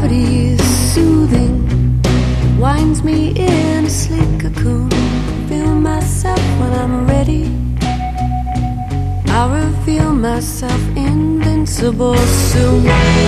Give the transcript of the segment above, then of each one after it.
gravity is soothing, winds me in a sleek cocoon. Feel myself when I'm ready. I reveal myself invincible soon.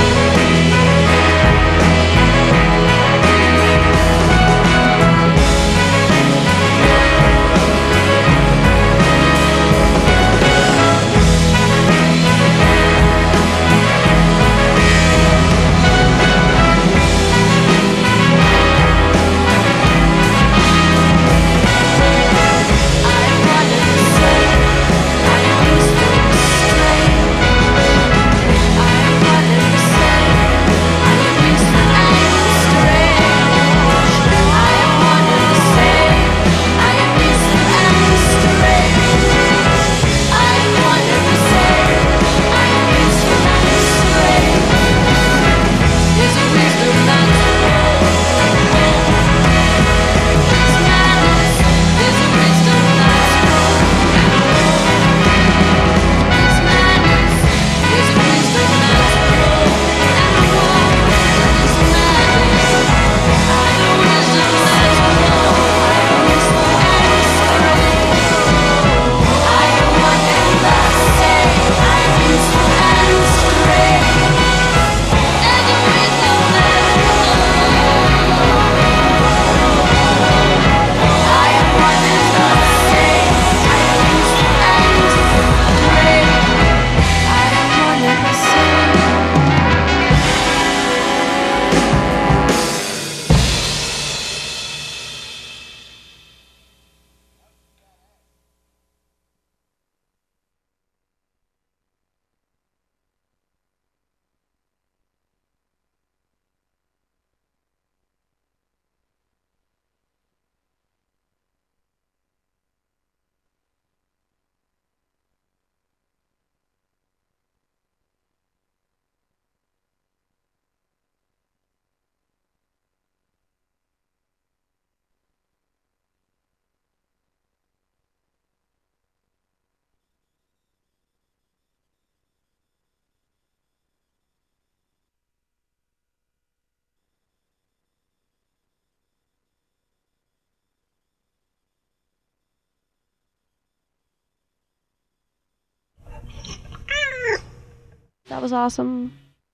That was awesome.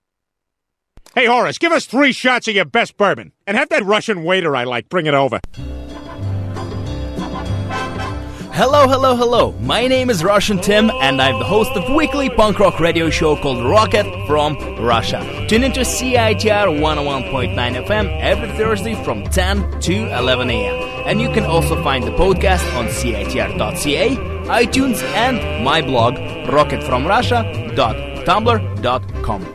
Hey, Horace, give us 3 shots of your best bourbon. And have that Russian waiter I like bring it over. Hello, hello, hello. My name is Russian Tim, and I'm the host of weekly punk rock radio show called Rocket from Russia. Tune into CITR 101.9 FM every Thursday from 10 to 11 a.m. And you can also find the podcast on CITR.ca, iTunes, and my blog, rocketfromrussia.tumblr.com.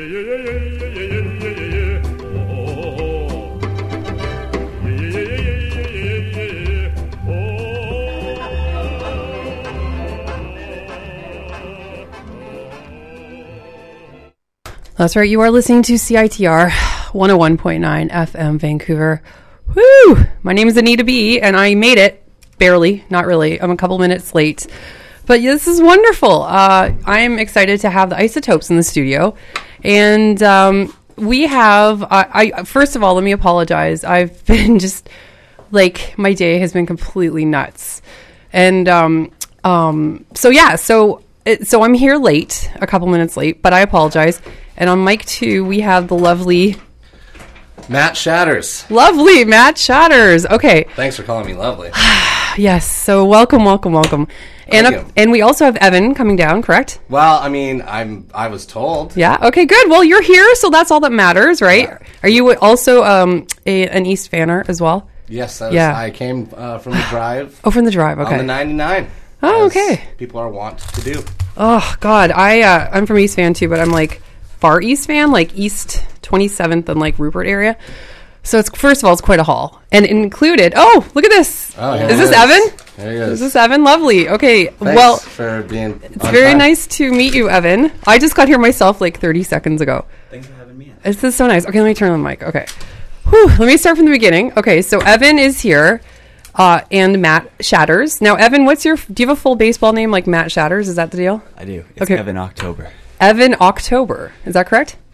That's right. You are listening to CITR 101.9 FM Vancouver. Woo! My name is Anita B, and I made it. Barely. Not really. I'm a couple minutes late. But this is wonderful. I am excited to have the Isotopes in the studio. And we have... first of all, let me apologize. I've been just... Like, my day has been completely nuts. And so I'm here late, a couple minutes late, but I apologize. And on mic 2, we have the lovely... Matt Shatters. Lovely, Matt Shatters. Okay. Thanks for calling me lovely. Yes, so welcome. And we also have Evan coming down, correct? Well, I mean, I was told. Yeah, okay, good. Well, you're here, so that's all that matters, right? Yeah. Are you also an East Fanner as well? Yes, I came from the drive. Oh, from the drive, okay. On the 99. Oh, okay. People are wont to do. Oh, God. I'm from East Van, too, but I'm like far East Van, like East 27th and like Rupert area. So it's, first of all, it's quite a haul. And included, oh, look at this. Oh, is this Evan? There he is. Is this Evan? Lovely. Okay. Thanks for being It's very nice to meet you, Evan. I just got here myself like 30 seconds ago. Thanks for having me. This is so nice. Okay, let me turn on the mic. Okay. Whew, let me start from the beginning. Okay, so Evan is here, and Matt Shatters. Now, Evan, do you have a full baseball name like Matt Shatters? Is that the deal? I do. It's okay. Evan October. Evan October. Is that correct?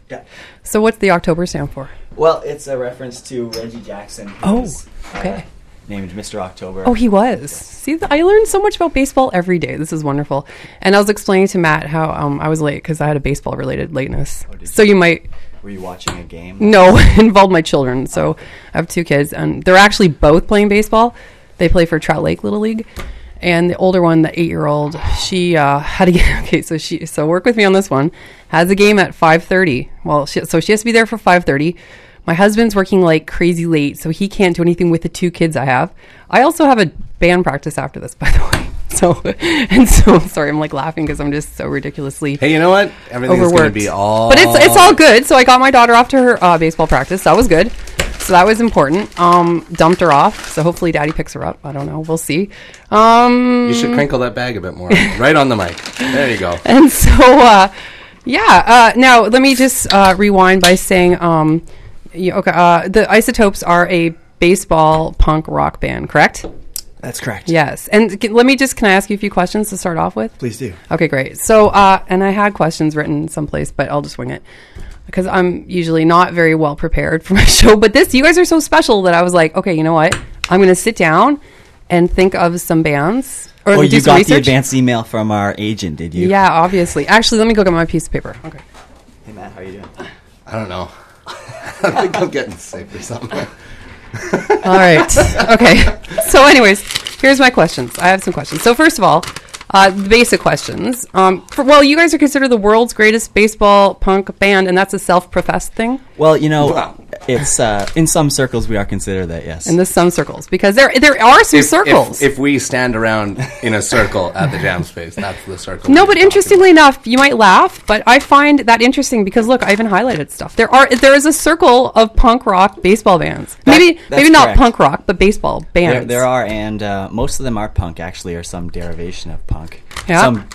Yeah. So what's the October stand for? Well, it's a reference to Reggie Jackson. Who's, okay. Named Mr. October. Oh, he was. See, I learned so much about baseball every day. This is wonderful. And I was explaining to Matt how I was late because I had a baseball-related lateness. So you might... Were you watching a game? No, it involved my children. So I have 2 kids, and they're actually both playing baseball. They play for Trout Lake Little League. And the older one, the 8-year-old, she had a game. Okay, so work with me on this one. Has a game at 5:30. Well, she has to be there for 5:30. My husband's working like crazy late, so he can't do anything with the 2 kids I have. I also have a band practice after this, by the way. So sorry, I'm like laughing because I'm just so ridiculously Hey, you know what? Everything's going to be all... But it's all good. So I got my daughter off to her baseball practice. That was good. So that was important. Dumped her off. So hopefully Daddy picks her up. I don't know. We'll see. You should crinkle that bag a bit more. Right on the mic. There you go. And so, now let me just rewind by saying, the Isotopes are a baseball punk rock band, correct? That's correct. Yes. And can I ask you a few questions to start off with? Please do. Okay, great. So, and I had questions written someplace, but I'll just wing it because I'm usually not very well prepared for my show. But you guys are so special that I was like, okay, you know what? I'm going to sit down and think of some bands. Or you got research. the advance email from our agent, did you? Yeah, obviously. Actually, let me go get my piece of paper. Okay. Hey, Matt, how are you doing? I don't know. I think I'm getting sick or something. All right. Okay. So anyways, here's my questions. I have some questions. So first of all, the basic questions. You guys are considered the world's greatest baseball punk band, and that's a self-professed thing? Well, it's in some circles we are considered that, yes. In some circles, because there are some circles. If we stand around in a circle at the Jam Space, that's the circle. No, but interestingly enough, you might laugh, but I find that interesting because look, I even highlighted stuff. There is a circle of punk rock baseball bands. Maybe not correct. punk rock, but baseball bands. There are, and most of them are punk, actually, or some derivation of punk. Yeah. Some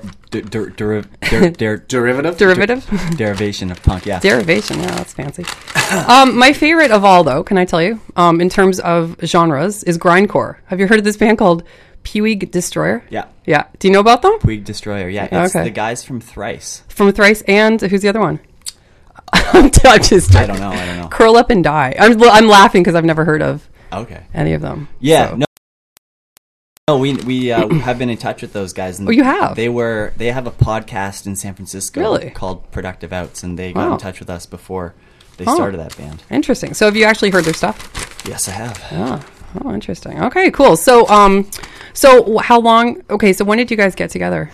Derivative? Derivation of punk, yeah. Derivation, yeah, that's fancy. My favorite of all, though, can I tell you, in terms of genres, is grindcore. Have you heard of this band called Puig Destroyer? Yeah. Yeah. Do you know about them? Puig Destroyer, yeah. It's Okay. the guys from Thrice. From Thrice, and who's the other one? I don't know. Curl Up and Die. I'm laughing because I've never heard of any of them. Yeah, so. No, we have been in touch with those guys. And you have? They have a podcast in San Francisco called Productive Outs, and they got in touch with us before they started that band. Interesting. So have you actually heard their stuff? Yes, I have. Oh, interesting. Okay, cool. So how long? Okay, so when did you guys get together?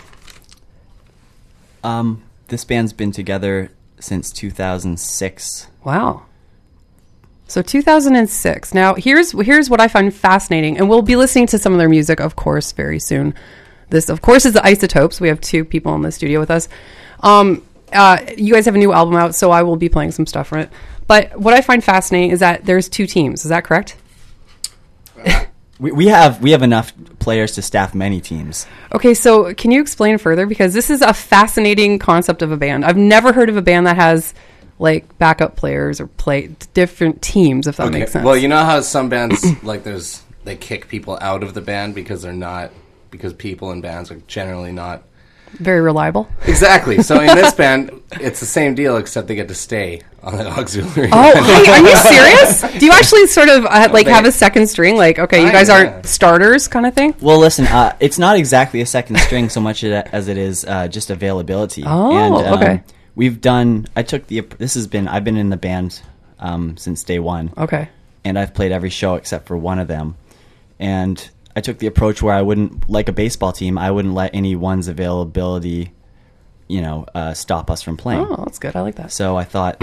This band's been together since 2006. Wow. So 2006. Now, here's what I find fascinating, and we'll be listening to some of their music, of course, very soon. This, of course, is the Isotopes. We have 2 people in the studio with us. You guys have a new album out, so I will be playing some stuff from it. But what I find fascinating is that there's 2 teams. Is that correct? We have enough players to staff many teams. Okay, so can you explain further? Because this is a fascinating concept of a band. I've never heard of a band that has like backup players or play different teams, if that makes sense. Well, you know how some bands they kick people out of the band because people in bands are generally not very reliable. Exactly. So in this band, it's the same deal except they get to stay on the auxiliary. Oh, hey, are you serious? Do you actually sort of have a second string? Like, okay, you guys aren't starters kind of thing? Well, listen, it's not exactly a second string so much as it is just availability. Oh, and, okay. I've been in the band since day one. Okay. And I've played every show except for one of them. And I took the approach where I wouldn't, like a baseball team, I wouldn't let anyone's availability, stop us from playing. Oh, that's good. I like that. So I thought,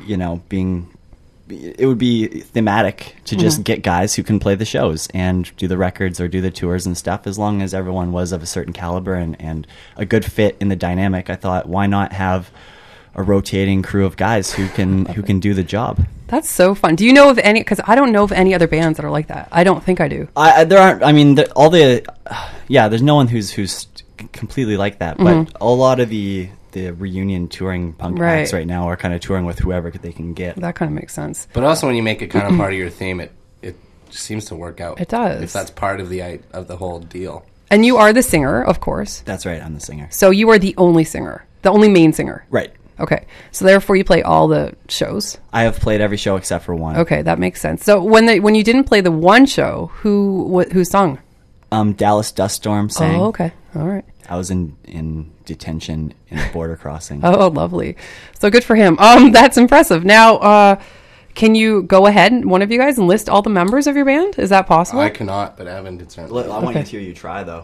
it would be thematic to just get guys who can play the shows and do the records or do the tours and stuff, as long as everyone was of a certain caliber and a good fit in the dynamic. I thought, why not have a rotating crew of guys who can do the job? That's so fun. Do you know of any? Because I don't know of any other bands that are like that. I don't think I do. There aren't. I mean, there's no one who's completely like that. But a lot of the reunion touring punk acts right now are kind of touring with whoever they can get. That kind of makes sense. But also, when you make it kind of part of your theme, it seems to work out. It does. If that's part of the whole deal. And you are the singer, of course. That's right. I'm the singer. So you are the only singer, the only main singer. Right. Okay. So therefore you play all the shows. I have played every show except for one. Okay, that makes sense. So when you didn't play the one show, who sung? Dallas Dust Storm sang. Oh, okay. All right. I was in detention in a border crossing. Oh, lovely. So good for him. That's impressive. Now, can you go ahead, one of you guys, and list all the members of your band? Is that possible? I cannot, but Evan did certainly. I want to hear you try, though.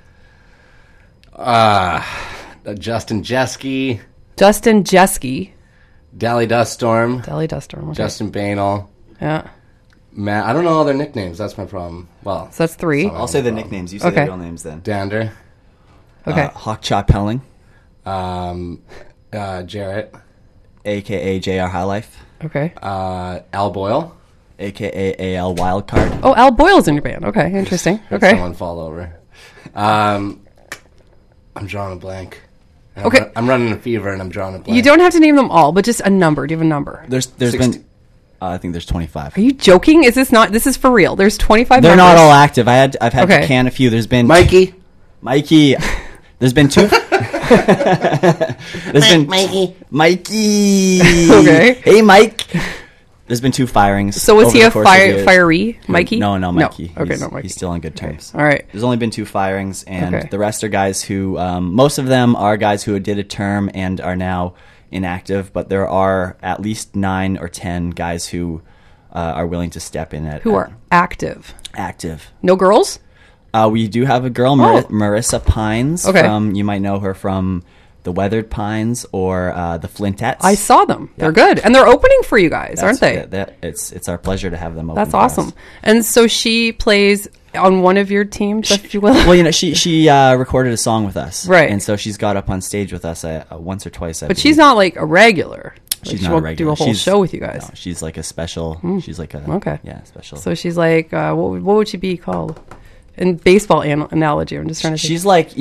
Justin Jeske. Justin Jeske. Dally Duststorm. Dally Duststorm. Okay. Justin Bainall. Yeah. Matt. I don't know all their nicknames. That's my problem. Well, So that's 3. I'll say the nicknames. You say Okay. the real names then. Dander. Okay. Hawk Chop Pelling, Jarrett. a.k.a. JR High Life, Okay. Al Boyle. a.k.a. AL Wildcard. Oh, Al Boyle's in your band. Okay, interesting. Let Okay. someone fall over. I'm drawing a blank. Okay. I'm running a fever and I'm drawing a blank. You don't have to name them all, but just a number. Do you have a number? There's 60. been, I think there's 25. Are you joking? Is this not? This is for real. There's 25 They're members. not all active. I've had Okay. to can a few. There's been Mikey. There's been 2. There's been Mikey. Mikey. Okay. Hey, Mike. There's been 2 firings. So was over he the a course of years. fiery Mikey? No, Mikey. Okay, He's, no Mikey. He's still on good terms. All right. There's only been 2 firings, and Okay. the rest are guys who, most of them are guys who did a term and are now inactive, but there are at least 9 or 10 guys who are willing to step in at Who are active? active. No girls? We do have a girl, Oh. Marissa Pines. Okay. You might know her from the Weathered Pines or the Flintettes. I saw them. They're good, and they're opening for you guys, aren't they? It's our pleasure to have them open. That's for us. awesome. And so she plays on one of your teams, if you will. Well, she recorded a song with us, Right. And so she's got up on stage with us once or twice. But she's not like a regular. Like, She's she not won't a regular. do a whole She's- show with you guys. No, she's like a special. She's like a Okay. special. So she's like, what would she be called? In baseball analogy, I'm just trying to. She's like,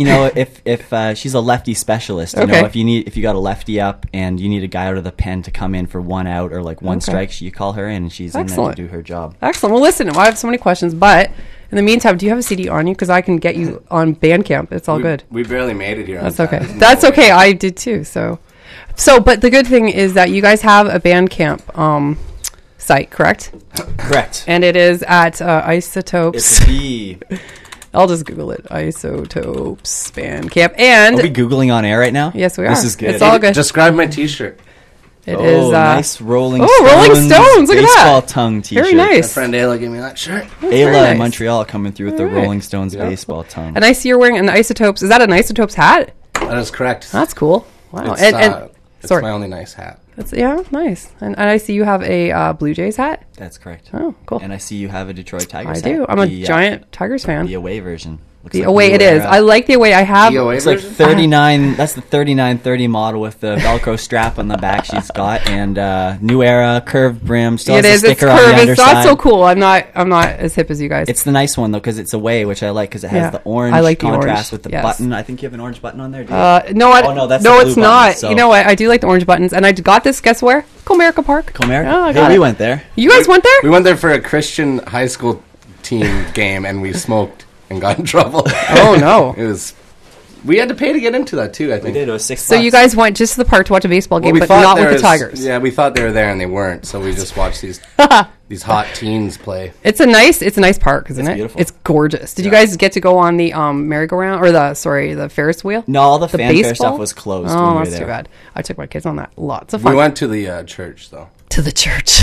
if she's a lefty specialist. You Okay. know, if you got a lefty up and you need a guy out of the pen to come in for 1 out or like 1 Okay. strike, you call her in and she's Excellent. in there to do her job. Excellent. Well, listen, I have so many questions, but in the meantime, do you have a CD on you? Because I can get you on Bandcamp. It's all good. We barely made it here. That's on okay. time. That's okay. I did too. So, but the good thing is that you guys have a Bandcamp site, correct? Correct. And it is at Isotopes. It's the. I'll just Google it. Isotopes Bandcamp. And Are we googling on air right now? yes, we are. This is good. It's all good. Describe my T-shirt. It is nice Rolling oh, Stones. Rolling Stones, look at that. Baseball tongue T-shirt. Very nice. My friend Ayla gave me that shirt. very Ayla nice. in Montreal coming through with the All right. Rolling Stones baseball tongue. And I see you're wearing an Isotopes. Is that an Isotopes hat? That is correct. That's cool. Wow. It's, it's sorry. my only nice hat. That's, yeah, nice. And I see you have a Blue Jays hat. That's correct. Oh, cool. And I see you have a Detroit Tigers I do. hat. I'm a The, giant Tigers fan. The away version. Looks The like away New it is. Era. I like the away. I have. DOA It's like version? 39. That's the 3930 model with the Velcro strap on the back. She's got and New Era curved brim. Still It has is. a It's sticker on the curved. It's underside. not so cool. I'm not as hip as you guys. It's the nice one though because it's away, which I like because it has Yeah. the orange I like the contrast orange, with the yes. button. I think you have an orange button on there. Do you? No, Oh, no, that's the no, blue it's button, not. so- You know what? I do like the orange buttons, and I got this. Guess where? Comerica Park. Comerica? Oh, I Hey, got we it. went there. You guys went there? We went there for a Christian high school team game, and we smoked and got in trouble. Oh no! It was. We had to pay to get into that too. I We think. did. It was $6. So you guys went just to the park to watch a baseball game, we but thought not there with the was- Tigers. Yeah, we thought they were there and they weren't, so we just watched these hot teens play. It's a nice park, isn't It's it? beautiful. It's gorgeous. Did you Yeah. guys get to go on the merry-go-round or the Ferris wheel? No, all the fanfare baseball? stuff was closed. when Oh, we were that's there. too bad. I took my kids on that. Lots of fun. We went to the church though. To the church.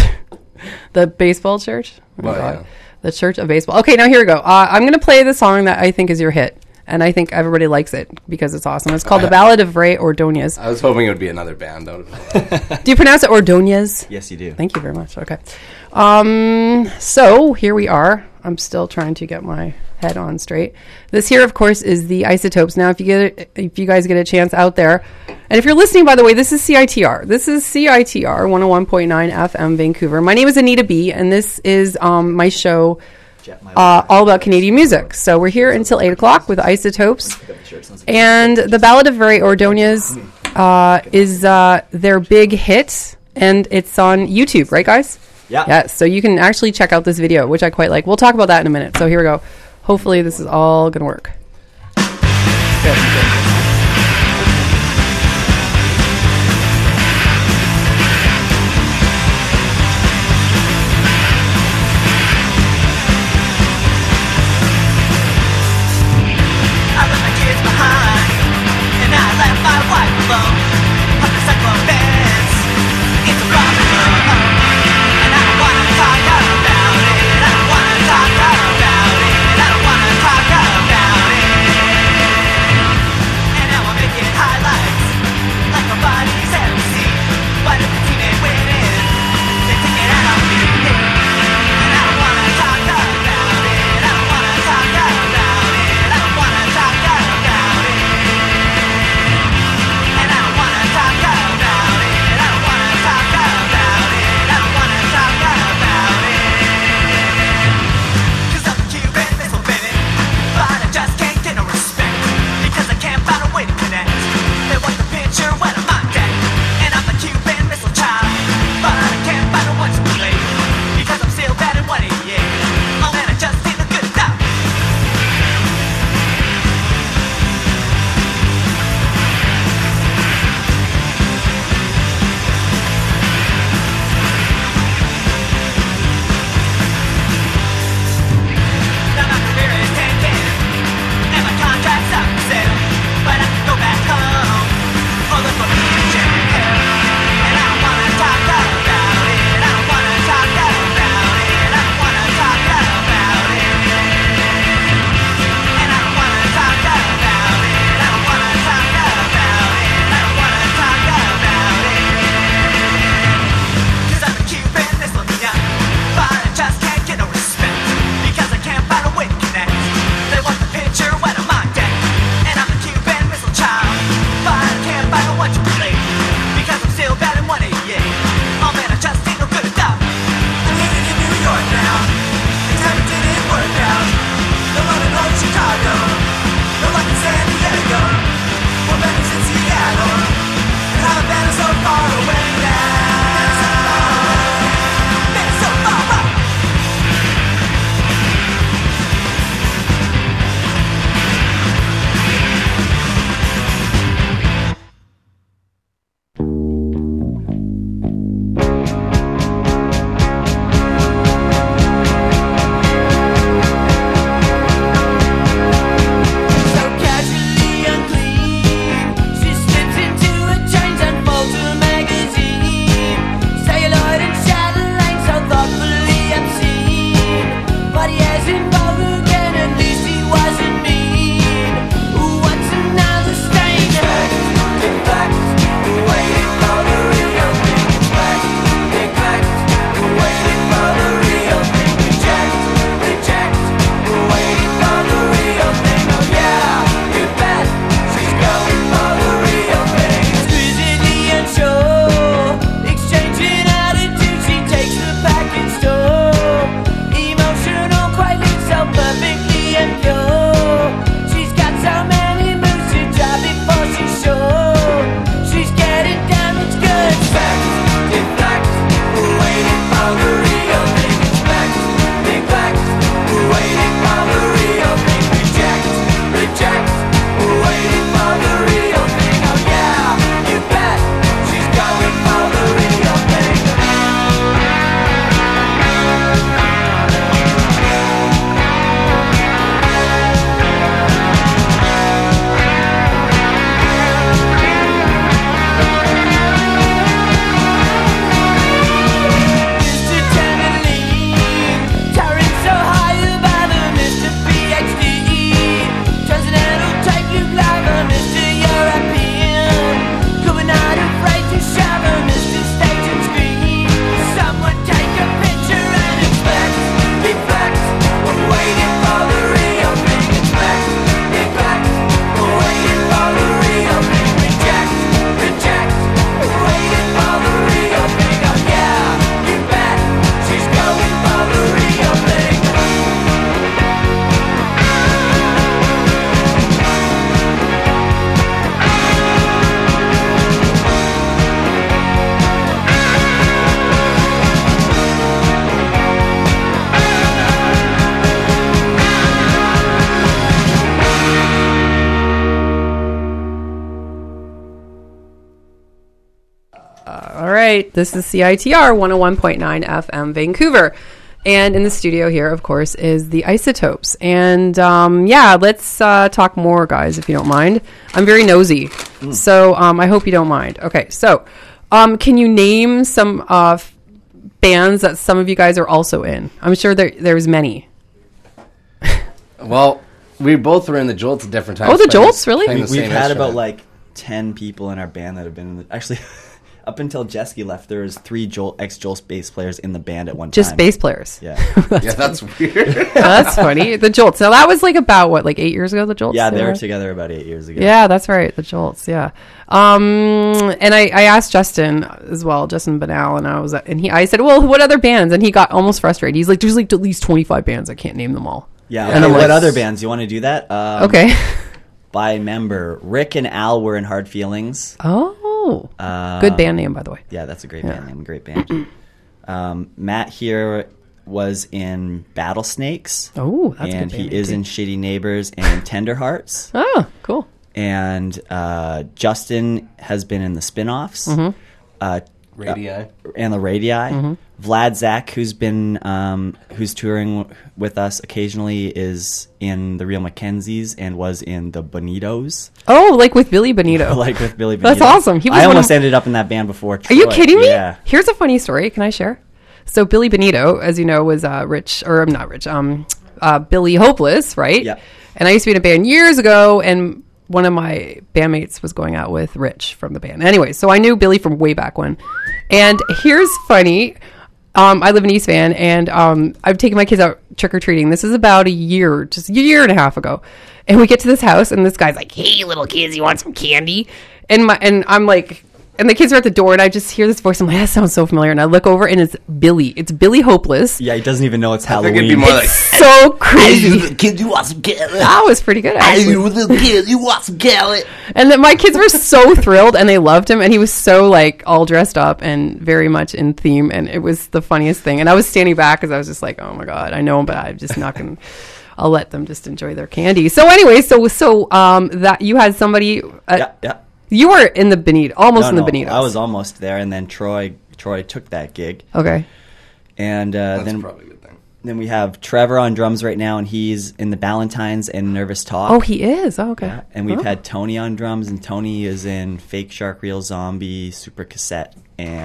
The baseball church? Oh, my Well, God. yeah. The Church of Baseball. Okay, now here we go. I'm going to play the song that I think is your hit. And I think everybody likes it because it's awesome. It's called The Ballad of Ray Ordonez. I was hoping it would be another band though. Do you pronounce it Ordonez? Yes, you do. Thank you very much. Okay. So here we are. I'm still trying to get my head on straight. This here, of course, is the Isotopes. Now, if you guys get a chance out there, and if you're listening, by the way, this is CITR. This is CITR 101.9 FM Vancouver. My name is Anita B, and this is my show all about Canadian music. So we're here until 8 o'clock with Isotopes. And The Ballad of Ray Ordonez is their big hit, and it's on YouTube, right, guys? Yeah. Yeah, so you can actually check out this video, which I quite like. We'll talk about that in a minute. So here we go. Hopefully this is all going to work. Good. right. This is CITR 101.9 FM Vancouver. And in the studio here, of course, is the Isotopes. And let's talk more, guys, if you don't mind. I'm very nosy. So I hope you don't mind. Okay, so can you name some bands that some of you guys are also in? I'm sure there's many. Well, we both were in the Jolts at different times. Oh, the Jolts, really? We've had about like 10 people in our band that have been in the... Actually... Up until Jesky left, there was 3 ex-Jolts bass players in the band at one time. Just bass players? Yeah. That's weird. That's funny. The Jolts. Now, that was like about, 8 years ago, the Jolts? Yeah, they were together about 8 years ago. Yeah, that's right. The Jolts, yeah. And I asked Justin as well, Justin Banal, and I said, well, what other bands? And he got almost frustrated. He's like, there's at least 25 bands. I can't name them all. Yeah. And what other bands? You want to do that? Okay. By member, Rick and Al were in Hard Feelings. Oh. Good band name, by the way. Yeah, that's a great band name. Great band. Matt here was in Battle Snakes. Oh, that's and good. And he is in Shitty Neighbors and Tender Hearts. Oh, cool. And Justin has been in the spin-offs. Radii. And the Radii. Vlad Zach, who's touring with us occasionally, is in the Real Mackenzies and was in the Bonitos. Oh, like with Billy Bonito. Like with Billy That's Bonito. awesome. I almost ended up in that band before Troy. Are you kidding me? Yeah. Here's a funny story. Can I share? So Billy Bonito, as you know, was Billy Hopeless, right? Yeah. And I used to be in a band years ago, and one of my bandmates was going out with Rich from the band. Anyway, so I knew Billy from way back when. And here's funny. I live in East Van, and I've taken my kids out trick-or-treating. This is about just a year and a half ago. And we get to this house, and this guy's like, hey, little kids, you want some candy? And I'm like... And the kids are at the door, and I just hear this voice. I'm like, that sounds so familiar. And I look over, and it's Billy. It's Billy Hopeless. Yeah, he doesn't even know it's Halloween. It'd be more like, So crazy. hey, little kid, you want some carrot? That was pretty good, Hey, actually. you little kid, you want some carrot? And then my kids were so thrilled, and they loved him, and he was so, all dressed up and very much in theme, and it was the funniest thing. And I was standing back because I was just like, oh, my God, I know him, but I'm just not going to... I'll let them just enjoy their candy. So anyway, that you had somebody... Yeah. You were in the Bonito, almost in the No, Bonitos. I was almost there, and then Troy took that gig. Okay. And That's then probably a good thing. Then we have Trevor on drums right now, and he's in the Ballantines and Nervous Talk. Oh, he is? Oh, okay. Yeah. And we've had Tony on drums, and Tony is in Fake Shark, Real Zombie, Super Cassette,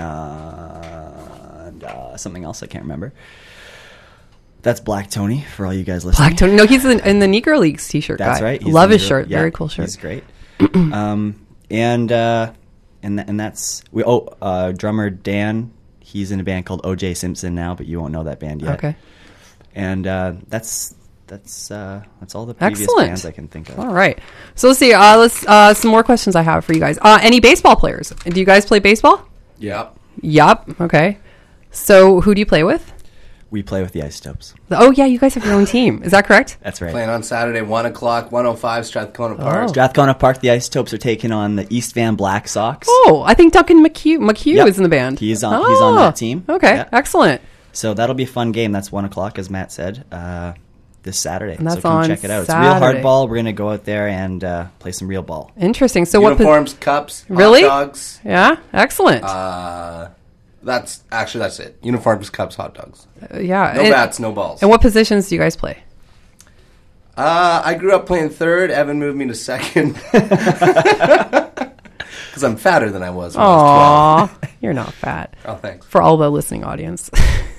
and something else I can't remember. That's Black Tony, for all you guys listening. Black Tony. No, he's in the Negro Leagues t-shirt guy. That's right. Love his shirt. Yeah, Very cool shirt. He's great. And that's drummer Dan. He's in a band called O.J. Simpson now, but you won't know that band yet. Okay. And that's all the previous Excellent. bands I can think of. All right. So let's see. Some more questions I have for you guys. Any baseball players? Do you guys play baseball? Yep. Yup. Okay. So who do you play with? We play with the Isotopes. Oh, yeah. You guys have your own team. Is that correct? That's right. Playing on Saturday, 1 o'clock, 105 Strathcona Park. Strathcona Park, the Isotopes are taking on the East Van Black Sox. Oh, I think Duncan McHugh Yep. is in the band. He's on that team. Okay. Yeah. Excellent. So that'll be a fun game. That's 1 o'clock, as Matt said, this Saturday. And that's so come on check it out. Saturday. It's real hardball. We're going to go out there and play some real ball. Interesting. So Uniforms, cups, Really? hot dogs. Yeah. Excellent. That's it. Uniforms, cups, hot dogs. Yeah. No bats, no balls. And what positions do you guys play? I grew up playing third. Evan moved me to second. Because I'm fatter than I was when I was 12. Aw, you're not fat. Oh, thanks. For all the listening audience.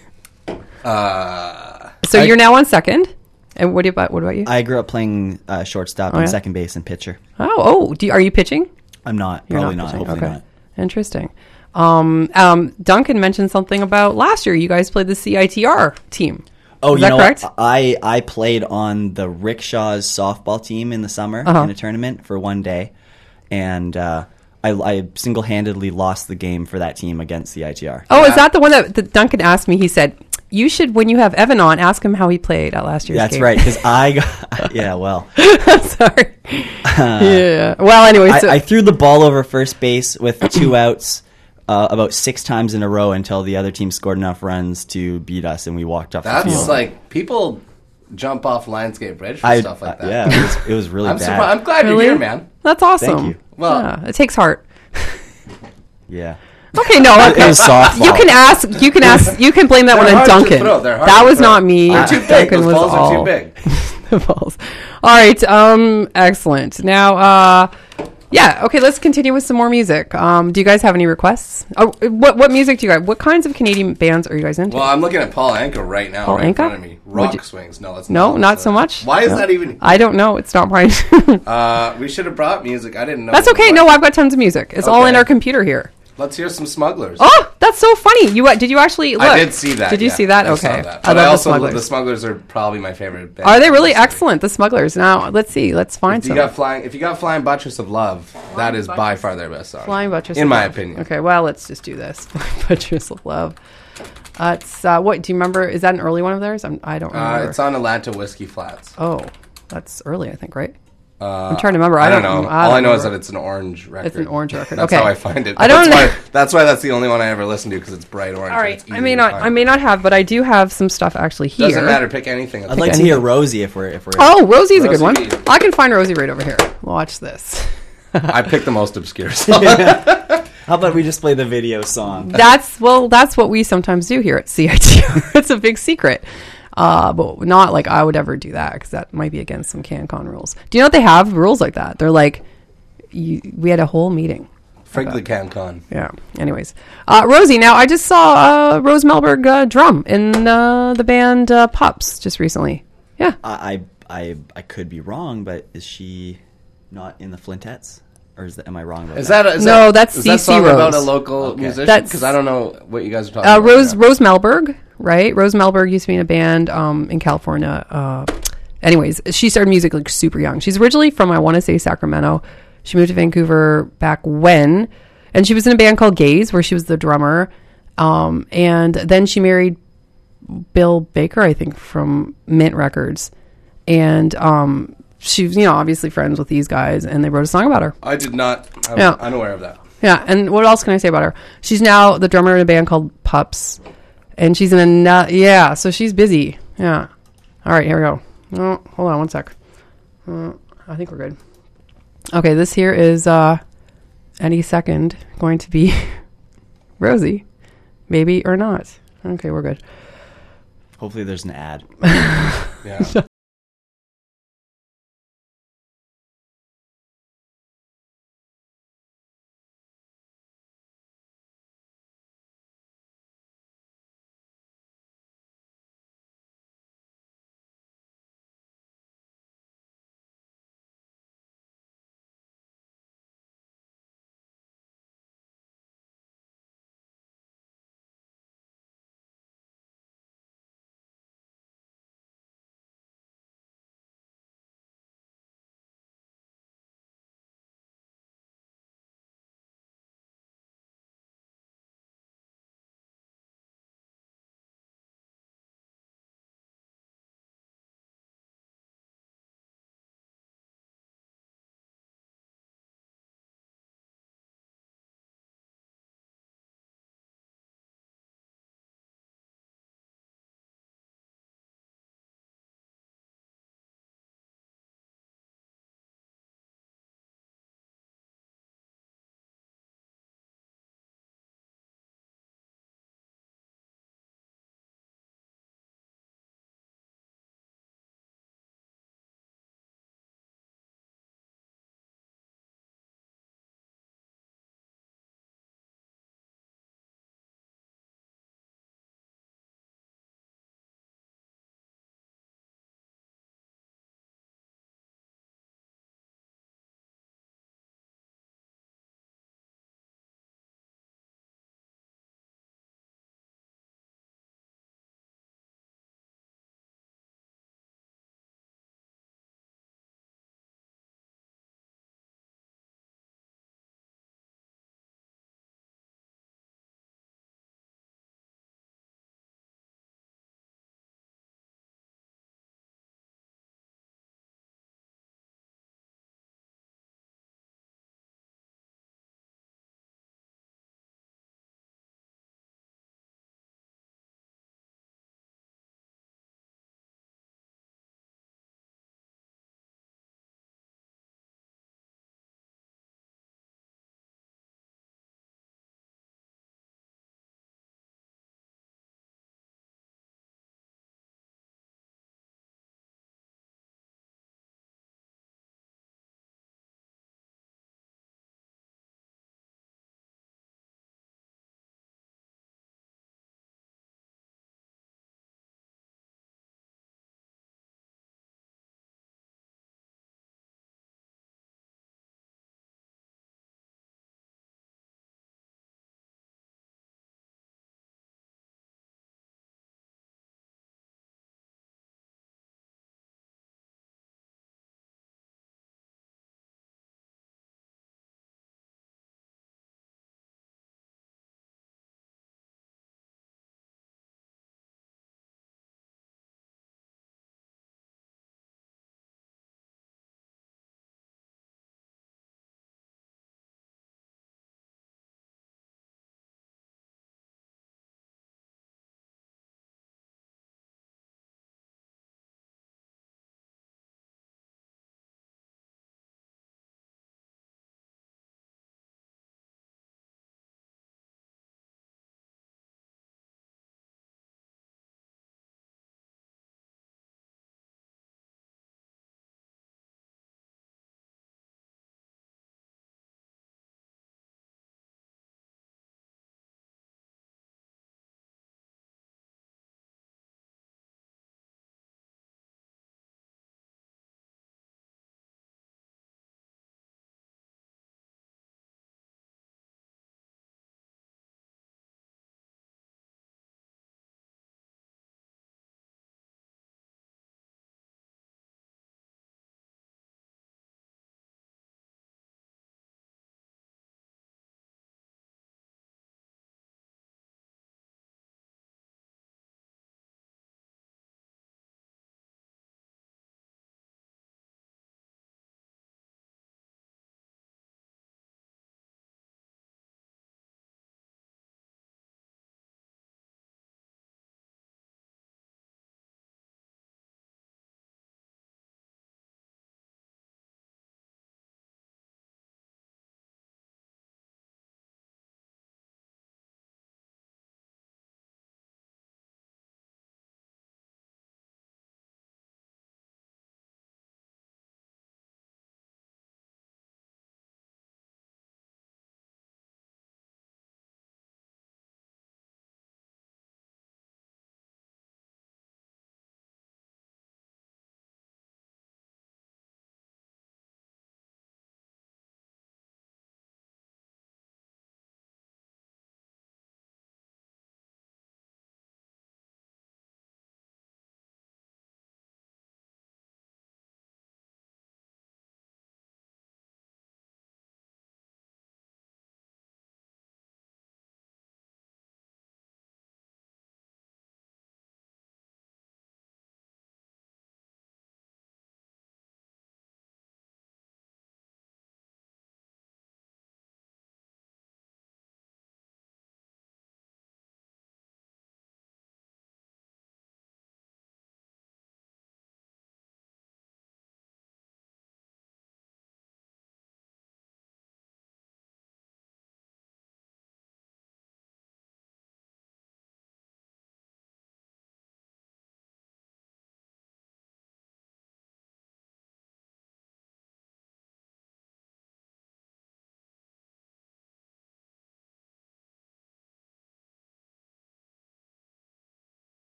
So you're now on second. And what about you? I grew up playing shortstop and second base and pitcher. Are you pitching? I'm not. You're Probably not. pitching. Hopefully Okay. not. Interesting. Duncan mentioned something about last year. You guys played the CITR team. Oh, Is you that know correct? what? I played on the Rickshaws softball team in the summer in a tournament for one day, and I single-handedly lost the game for that team against the ITR. Oh, is that the one that Duncan asked me? He said, you should, when you have Evan on, ask him how he played at last year's That's game. right, because I got... Yeah, well... Sorry. Yeah. Well, anyway, I threw the ball over first base with 2 outs about 6 times in a row until the other team scored enough runs to beat us, and we walked off the That's field. like, people jump off Lionsgate Bridge for stuff like that. Yeah, it was really I'm bad. surprised. I'm glad Really? you're here, man. That's awesome. Thank you. Well- yeah, it takes heart. Yeah. Okay, no, It okay. was softball. You can blame that They're one on hard to Duncan. throw. They're hard That to was throw. not me. They're too big. Duncan Those was balls are all too big. the balls. All right, excellent. Now, yeah, okay, let's continue with some more music. Do you guys have any requests? Oh, what music do you guys? What kinds of Canadian bands are you guys into? Well, I'm looking at Paul Anka right now, Paul right in Anka? front of me. Rock Would you- swings. No, that's No, not so much. Why is No. that even? I don't know. It's not mine. We should have brought music. I didn't know. That's okay. what- No, I've got tons of music. It's all in Okay. our computer here. Let's hear some Smugglers. Oh, that's so funny. Did you actually look? I did see that. Did you yeah. see that? I saw Okay. that. I But love also, the Smugglers. the Smugglers are probably my favorite band. Are they really Honestly. excellent? The Smugglers. Now, let's see. Let's find If you some. got Flying Buttress of Love, that is by far their best song. Flying Buttress. in of my Love. opinion. Okay, well, let's just do this. Buttress of Love. It's what? Do you remember? Is that an early one of theirs? I don't remember. It's on Atlanta Whiskey Flats. Oh, that's early, I think, right? I'm trying to remember. I don't know. All I know is that remember. it's an orange record. It's an orange record. That's Okay. how I find it. I don't know. That's why that's the only one I ever listen to because it's bright orange. All and right, it's I easy may to not. find. I may not have, but I do have some stuff actually here. Doesn't matter. Pick anything. I'd like to hear Rosie if we're. Oh, Rosie's a good one. Rosie. I can find Rosie right over here. Watch this. I picked the most obscure song. How about we just play the video song? That's what we sometimes do here at CITR. It's a big secret. But not like I would ever do that because that might be against some CanCon rules. Do you know what they have rules like that? They're like, we had a whole meeting. Frankly, CanCon. Yeah. Anyways, Rosie. Now I just saw Rose Melberg drum in the band Pups just recently. Yeah. I could be wrong, but is she not in the Flintettes? Or am I wrong about Is that? that No, that's is that CC song about Rose. a local Okay. musician? That's- Because I don't know what you guys are talking about. Rose right now. Rose Melberg, right? Rose Melberg used to be in a band in California. Anyways, she started music like super young. She's originally from, I want to say, Sacramento. She moved to Vancouver back when, and she was in a band called Gaze where she was the drummer. And then she married Bill Baker, I think, from Mint Records, and she was, obviously friends with these guys, and they wrote a song about her. I did not. I'm Yeah. unaware of that. Yeah, and what else can I say about her? She's now the drummer in a band called Pups, and she's in a so she's busy. Yeah. All right, here we go. Oh, hold on one sec. I think we're good. Okay, this here is any second going to be Rosie, maybe or not. Okay, we're good. Hopefully there's an ad. Yeah.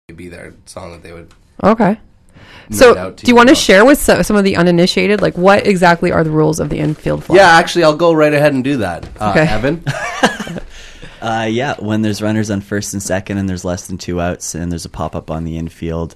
be their song that they would. Okay. note So, out to do you want to about. share with some of the uninitiated, like what exactly are the rules of the infield fly? Yeah, actually, I'll go right ahead and do that. Okay. Evan? Yeah, when there's runners on first and second and there's less than 2 outs and there's a pop-up on the infield,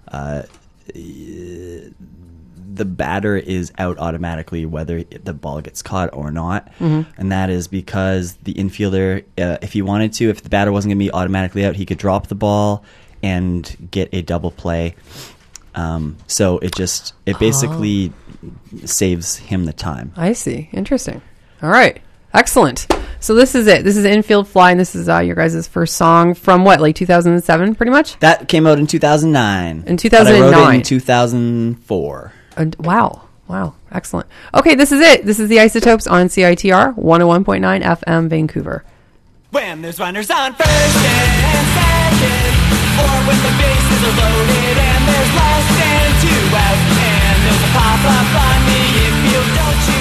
the batter is out automatically whether the ball gets caught or not. And that is because the infielder, if he wanted to, if the batter wasn't going to be automatically out, he could drop the ball and get a double play. So it basically saves him the time. I see. Interesting. All right. Excellent. So this is it. This is Infield Fly, and this is your guys' first song from what, like 2007, pretty much? That came out in 2009. In 2009. But I wrote it in 2004. Wow. Excellent. Okay, this is it. This is the Isotopes on CITR 101.9 FM Vancouver. When there's runners on first and second, or when the bases are loaded and there's less than 2 outs, and there's a pop-up on the infield, don't you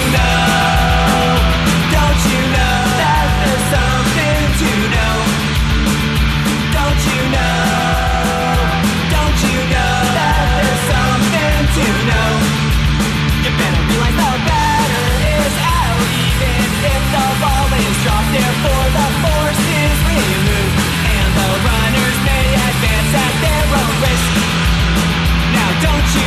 know that there's something to know? Don't you know that there's something to know? You better realize the batter is out even if the ball is dropped, therefore the force is removed, and the runners may advance at their own risk. Now don't you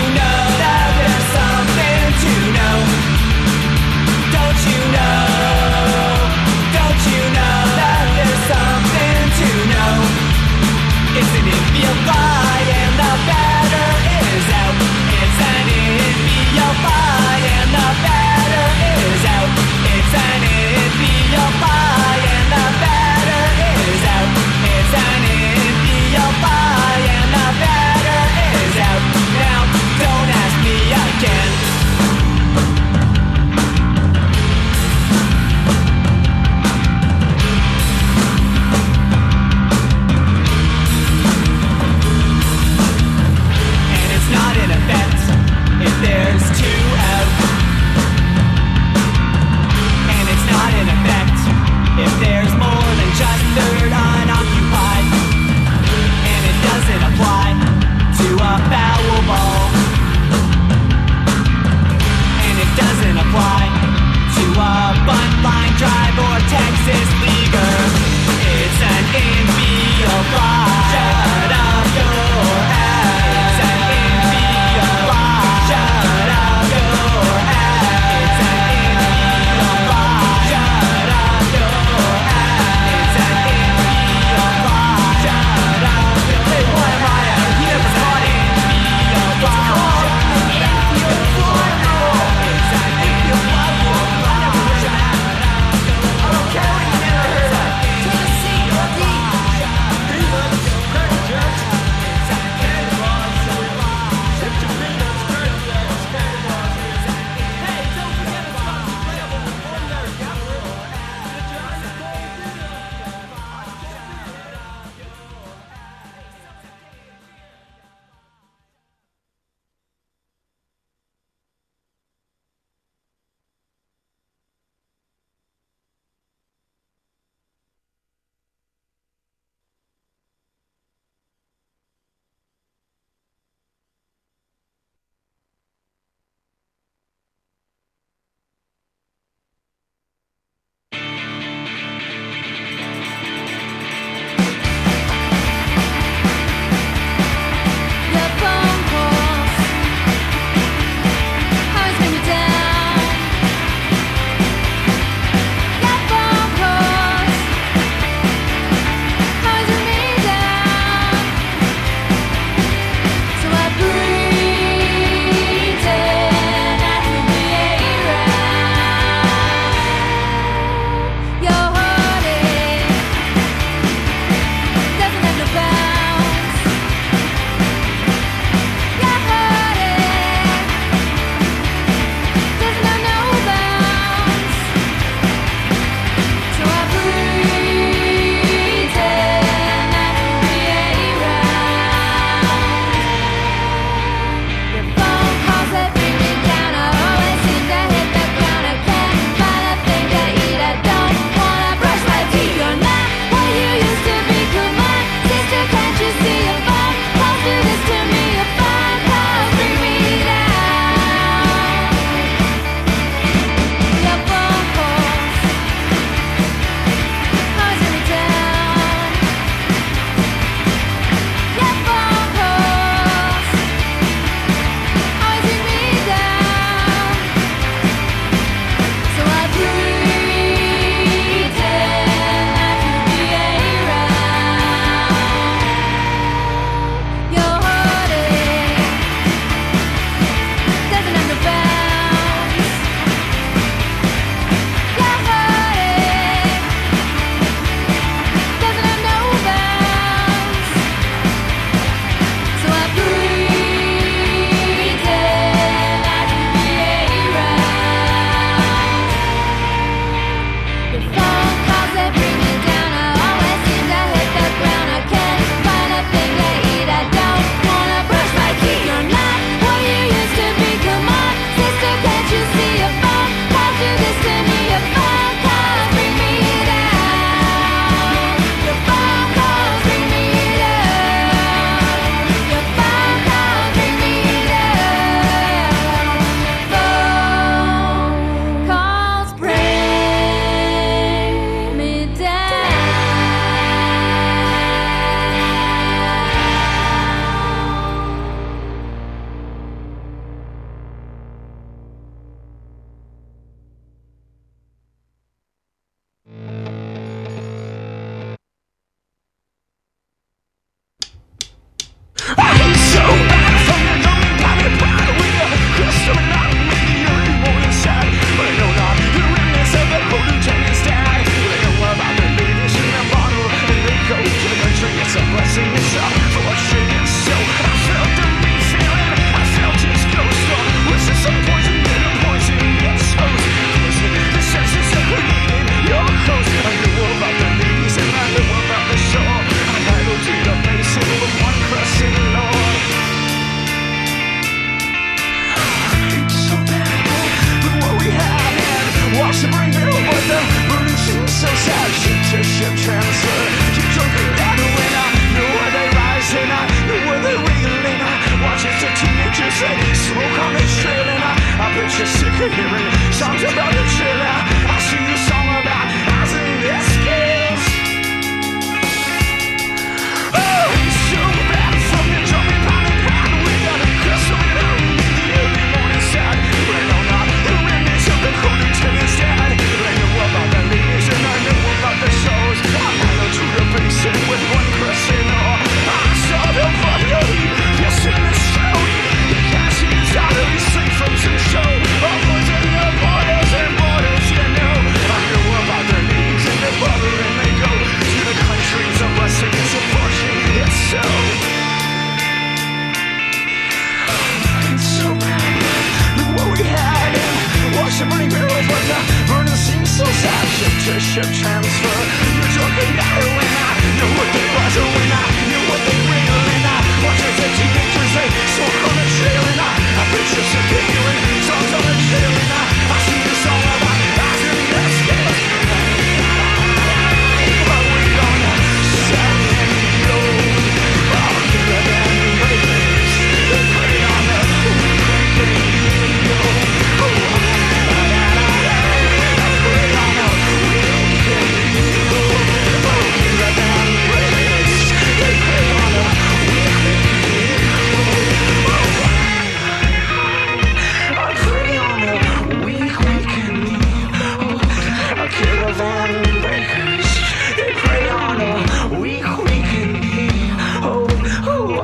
so sad. Ship to ship transfer. Keep talking down the winner. Know where they rising up, know where they wiggling up. Watch as the teenagers say, smoke on the trail and I bet you're sick of hearing songs about the trailer. I sing a song about housing escapes. Oh, it's so bad from the jumping pound and pound. We got a crystal in our room in the early morning sun. Rain on up, the remnants of the cold Italian stand. I know about the ladies and I know about the shows. I'm handled to the basin with one person or I saw the body, yes in the stone. You can't see his arteries sing from some show. All boys in the borders and borders, you know. I know about the leagues and the bubble and they go to the countries of blessing. It's a fortune, it's so. It's so bad. Look what we had and watch the burning barrels, but the burning seems so sad. Ship to ship transfer. You're talking heroin. I know what they was when I knew what they real and I watch as the teenagers they smoke on the trail and I bet you're sick of hearing songs on the trail and I sing a song about rising escapes. But we gonna sell and go. All killer than raiders. They prey on the weak go. Caravan breakers, they prey on a weak and me. Oh,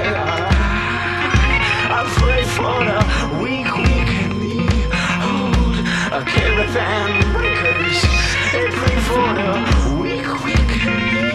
I pray for the weak and me. Oh, caravan breakers, they pray for the weak and me.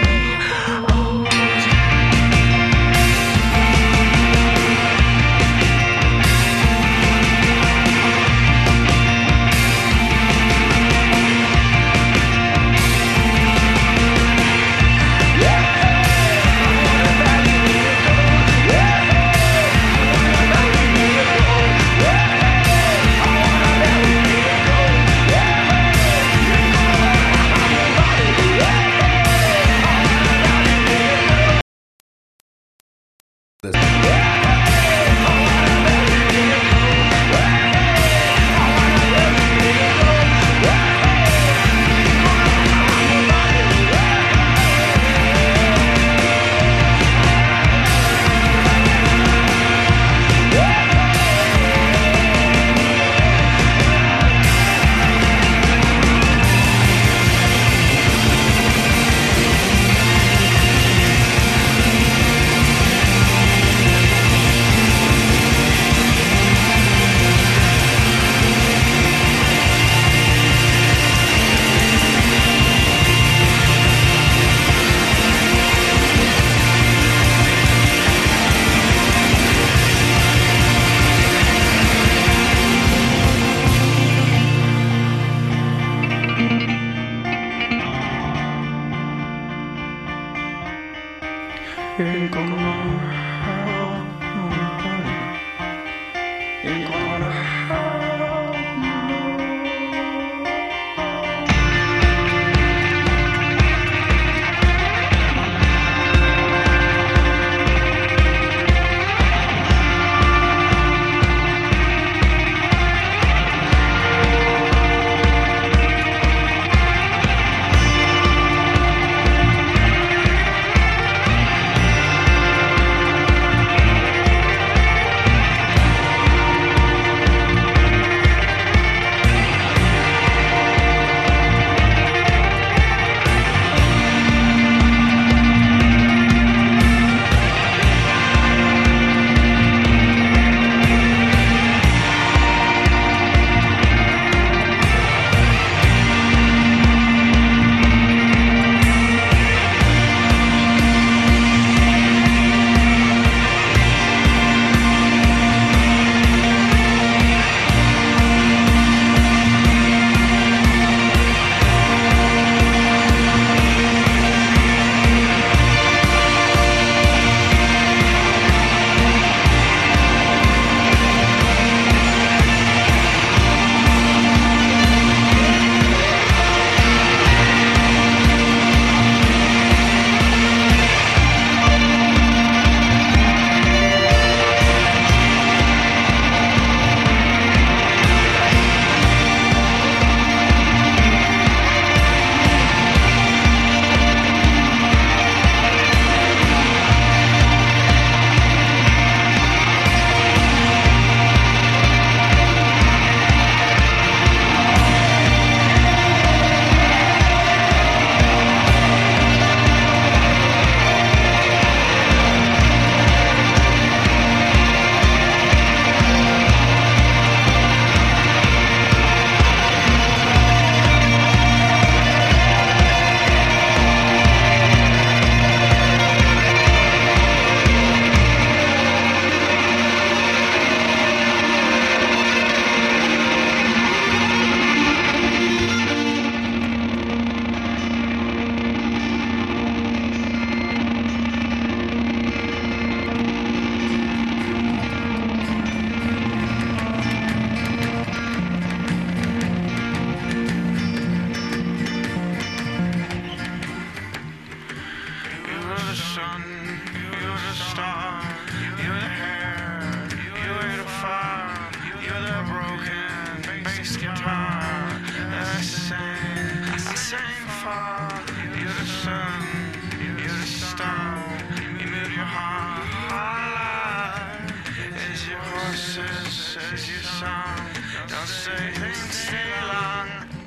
says your song. Don't say things stay long.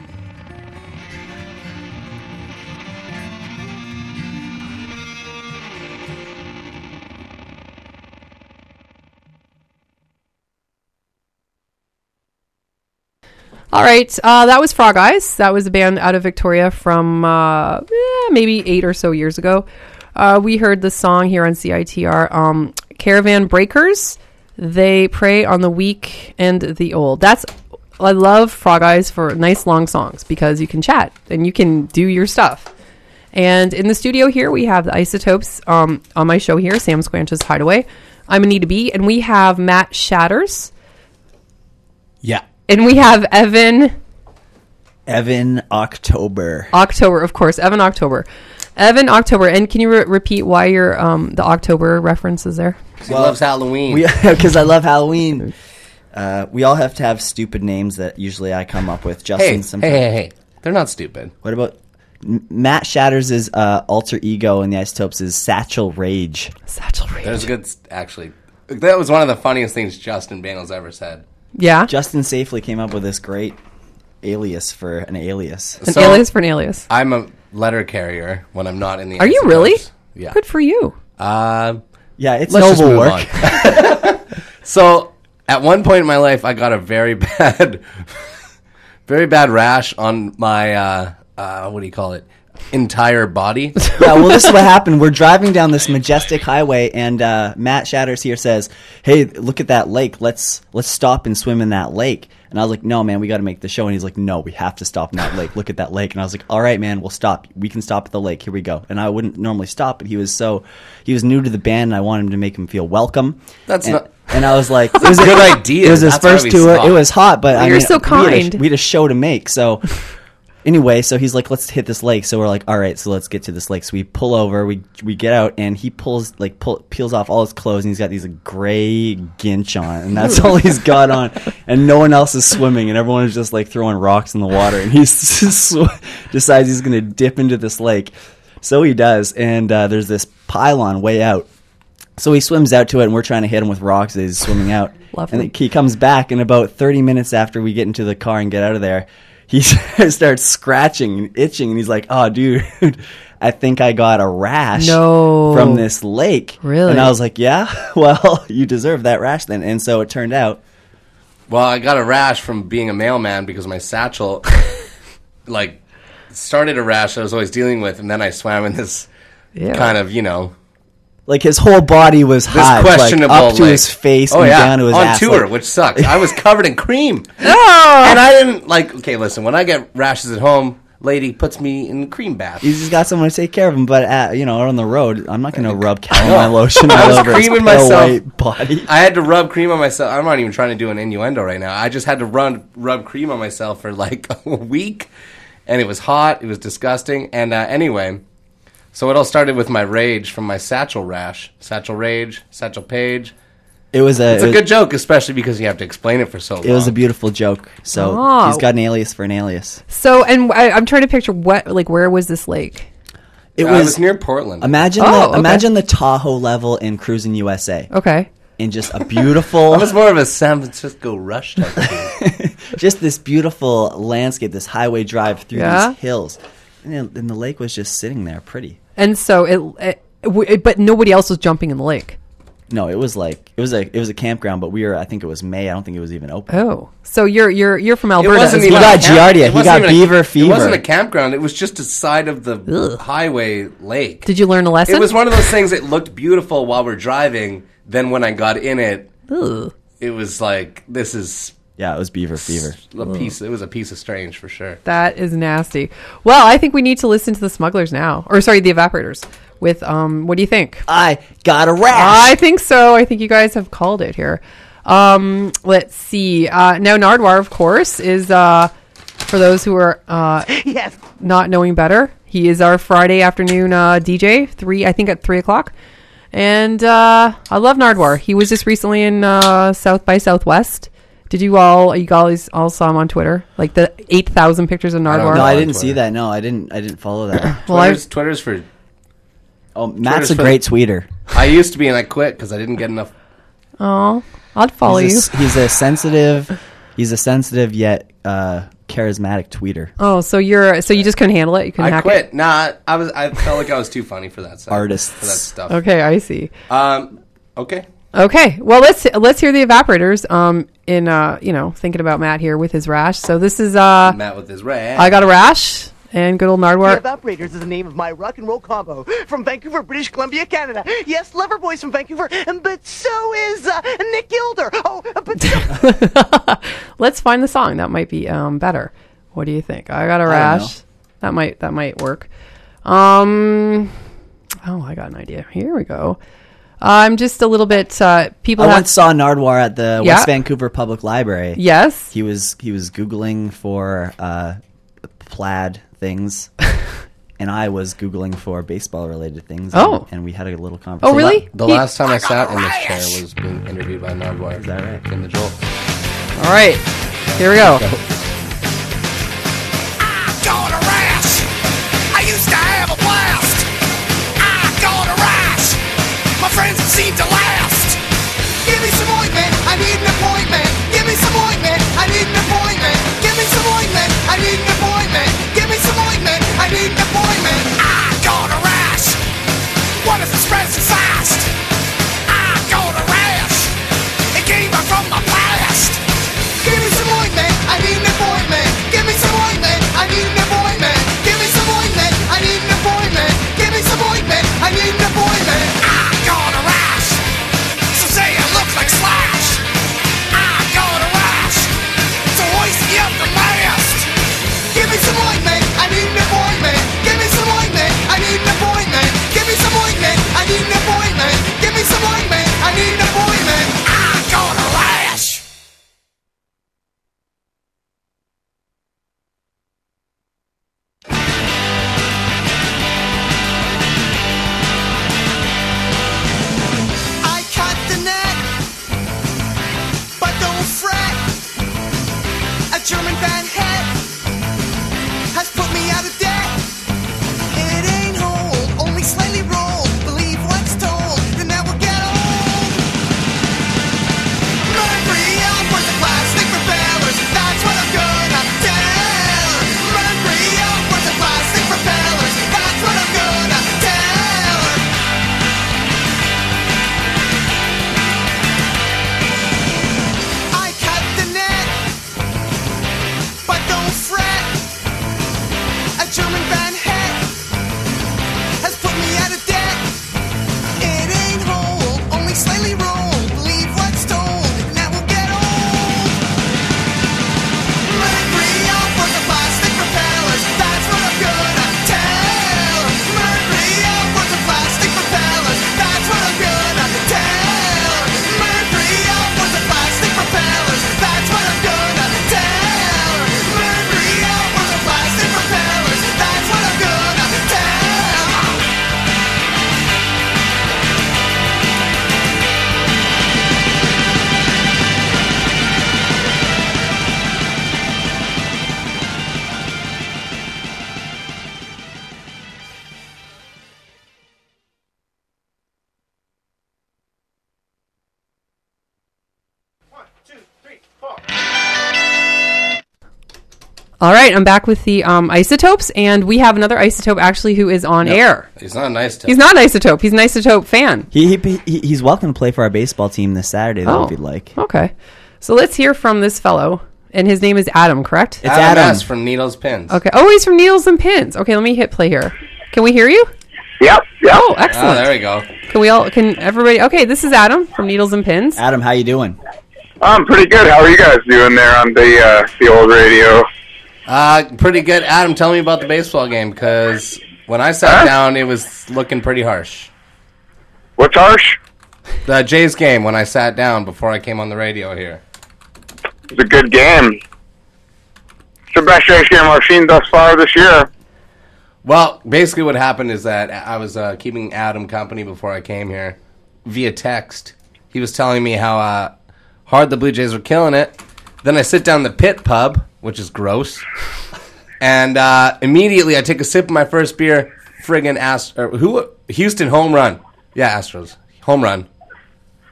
All right, that was Frog Eyes. That was a band out of Victoria from maybe 8 or so years ago. We heard the song here on CITR, Caravan Breakers. They prey on the weak and the old. I love Frog Eyes for nice long songs because you can chat and you can do your stuff. And in the studio here, we have the Isotopes on my show here, Sam Squanch's Hideaway. I'm Anita B, and we have Matt Shatters. Yeah. And we have Evan October. October, of course. Evan October. And can you repeat why your the October reference is there? He loves Halloween. Because I love Halloween. We all have to have stupid names that usually I come up with. Justin, Hey. They're not stupid. What about Matt Shatters' alter ego in the Isotopes is Satchel Rage. Satchel Rage. That was good, actually. That was one of the funniest things Justin Bangles ever said. Yeah. Justin safely came up with this great alias for an alias. An alias for an alias. I'm a letter carrier when I'm not in the Are you Isotopes. really? Yeah. Good for you. Yeah, it's Let's just noble move work. on. So, at one point in my life, I got a very bad rash on my, what do you call it? Entire body. Yeah, well, this is what happened. We're driving down this majestic highway, and Matt Shatters here says, "Hey, look at that lake. Let's stop and swim in that lake." And I was like, "No, man, we got to make the show." And he's like, "No, we have to stop in that lake. Look at that lake." And I was like, "All right, man, we'll stop. We can stop at the lake. Here we go." And I wouldn't normally stop, but he was new to the band, and I wanted him to make him feel welcome. And I was like, it was a good idea. It was his That's why first we tour. stopped. It was hot, but You're so kind. We had a show to make, so. Anyway, so he's like, let's hit this lake. So we're like, all right, so let's get to this lake. So we pull over, we get out, and he peels off all his clothes, and he's got these gray ginch on, and that's all he's got on. And no one else is swimming, and everyone is just like throwing rocks in the water. And he decides he's going to dip into this lake. So he does, and there's this pylon way out. So he swims out to it, and we're trying to hit him with rocks as he's swimming out. Lovely. And he comes back, and about 30 minutes after we get into the car and get out of there, he starts scratching and itching, and he's like, "Oh, dude, I think I got a rash from this lake." Really? And I was like, "Yeah, well, you deserve that rash then." And so it turned out. Well, I got a rash from being a mailman because my satchel, started a rash I was always dealing with, and then I swam in this kind of, Like his whole body was hot, questionable, up to his face and down to his on ass. tour, which sucks. I was covered in cream. Oh! And I didn't, okay, listen, when I get rashes at home, lady puts me in cream bath. He's just got someone to take care of him, but on the road, I'm not going to rub calamine lotion I all was over his creaming pale myself. white body. I had to rub cream on myself. I'm not even trying to do an innuendo right now. I just had to rub cream on myself for a week, and it was hot. It was disgusting. And anyway, so it all started with my rage from my satchel rash. Satchel rage, satchel page. It's a good joke, especially because you have to explain it for so long. It was a beautiful joke. So he's got an alias for an alias. So, and I'm trying to picture where was this lake? It was near Portland. Imagine the Tahoe level in Cruising USA. Okay. And just a beautiful... It was more of a San Francisco Rush type of thing. Just this beautiful landscape, this highway drive through these hills. And the lake was just sitting there pretty. And so but nobody else was jumping in the lake. No, it was a campground, but I think it was May. I don't think it was even open. Oh, so you're from Alberta. It wasn't He even got Giardia. He got beaver fever. It wasn't a campground. It was just a side of the highway lake. Did you learn a lesson? It was one of those things that looked beautiful while we're driving. Then when I got in it, it was like, this is... Yeah, it was beaver fever. It was a piece of strange for sure. That is nasty. Well, I think we need to listen to the Smugglers now. Or sorry, the Evaporators. With, what do you think? I got a rash. I think so. I think you guys have called it here. Let's see. Now, Nardwuar, of course, is, for those who are not knowing better, he is our Friday afternoon DJ, I think at 3 o'clock. And I love Nardwuar. He was just recently in South by Southwest. Did you guys all saw him on Twitter? Like the 8,000 pictures of Nardwuar? No, I didn't see that. No, I didn't follow that. Twitter's for... Oh, Matt's a great tweeter. I used to be, and I quit because I didn't get enough. Oh, I'd follow you. He's a sensitive yet charismatic tweeter. Oh, so you just couldn't handle it? You couldn't I hack quit. it? Nah, I felt like I was too funny for that stuff. Artists. For that stuff. Okay, I see. Okay. Okay, well let's hear the Evaporators. Thinking about Matt here with his rash. So this is Matt with his rash. I got a rash, and good old Nardwar. The Evaporators is the name of my rock and roll combo from Vancouver, British Columbia, Canada. Yes, Loverboy's from Vancouver, but so is Nick Gilder. Oh, but so Let's find the song that might be better. What do you think? I got a rash. That might work. I got an idea. Here we go. I'm just a little bit. People. I once saw Nardwar at the West Vancouver Public Library. Yes. He was Googling for plaid things, and I was Googling for baseball related things. Oh. And we had a little conversation. Oh, really? The last time I sat in this chair was being interviewed by Nardwar. Is that right? In the Joel. All right. Here we go. I got a rash. I used to have a blast. I got a rash. My friends seem to last. Give me some ointment. I need an appointment. Give me some ointment. I need an appointment. Give me some ointment. I need an appointment. Give me some ointment. I need an appointment. I got a rash. What if it spreads so fast? I got a rash. It came back from my past. Give me some ointment. I need an appointment. Give me some ointment. I need an appointment. Give me some ointment. I need an appointment. Give me some ointment. I need an appointment. I got a rash. So say it looks like Slash. I got a rash. So hoist me up the mast. Give me some ointment. I need an appointment. Give me some ointment. I need an appointment. Give me some ointment. I need an appointment. Give me some ointment. I need an appointment. I got a rash. I cut the net, but don't fret. A German Van Het has put me out of debt. It ain't old, only slightly rolled. Believe what's told, then that will get old. Mercury upwards of plastic propellers, that's what I'm gonna tell. Mercury upwards of plastic propellers, that's what I'm gonna tell. I cut the net, but don't fret. A German Van Het has put me out of debt. It ain't old, only slightly rolled. Believe what's told, and that will get old. Mercury upwards of plastic propellers, that's what I'm gonna tell. Mercury upwards of plastic propellers, that's what I'm gonna tell. Mercury upwards of plastic propellers, that's what I'm gonna tell. Mercury upwards of plastic propellers, that's what I'm gonna tell. All right, I'm back with the Isotopes, and we have another Isotope actually who is on air. He's not nice to He's not an Isotope. He's an Isotope fan. He's welcome to play for our baseball team this Saturday, though, if you'd like. Okay. So let's hear from this fellow, and his name is Adam, correct? It's Adam Adam. S. from Needles Pins. Okay. Oh, he's from Needles and Pins. Okay, let me hit play here. Can we hear you? Yep. Oh, excellent. Oh, there we go. Can everybody? Okay, this is Adam from Needles and Pins. Adam, how you doing? I'm pretty good. How are you guys doing there on the old radio? Pretty good. Adam, tell me about the baseball game, because when I sat down, it was looking pretty harsh. What's harsh? The Jays game, when I sat down before I came on the radio here. It's a good game. It's the best Jays game I've seen thus far this year. Well, basically what happened is that I was keeping Adam company before I came here via text. He was telling me how hard the Blue Jays were killing it. Then I sit down in the Pit Pub, which is gross. And immediately I take a sip of my first beer. Friggin' Houston home run. Yeah, Astros. Home run.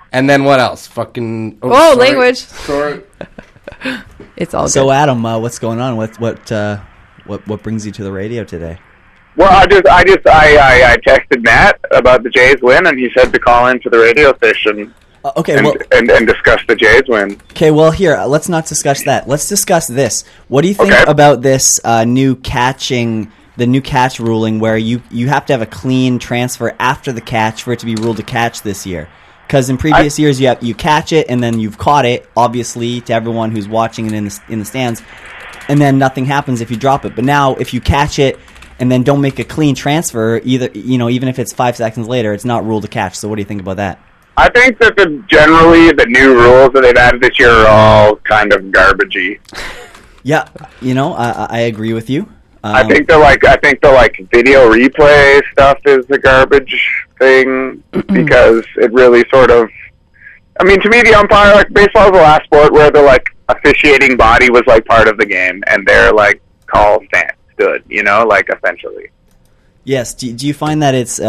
And then what else? Fucking... Oh, sorry. language. Sorry. It's all So good. Adam, what's going on? What brings you to the radio today? Well, I texted Matt about the Jays win, and he said to call into the radio station Okay, and, well, and discuss the Jays win. okay. Well, here, let's not discuss that. Let's discuss this. What do you think Okay. about this new catch ruling, where you have to have a clean transfer after the catch for it to be ruled a catch this year? Because in previous years, you catch it and then you've caught it, obviously, to everyone who's watching it in the stands, and then nothing happens if you drop it. But now, if you catch it and then don't make a clean transfer, even if it's 5 seconds later, it's not ruled a catch. So what do you think about that? I think that generally the new rules that they've added this year are all kind of garbagey. Yeah, I agree with you. I think the video replay stuff is the garbage thing because it really sort of. I mean, to me, the umpire, like, baseball is the last sport where the like officiating body was like part of the game and their like call stood, essentially. Yes. Do you find that it's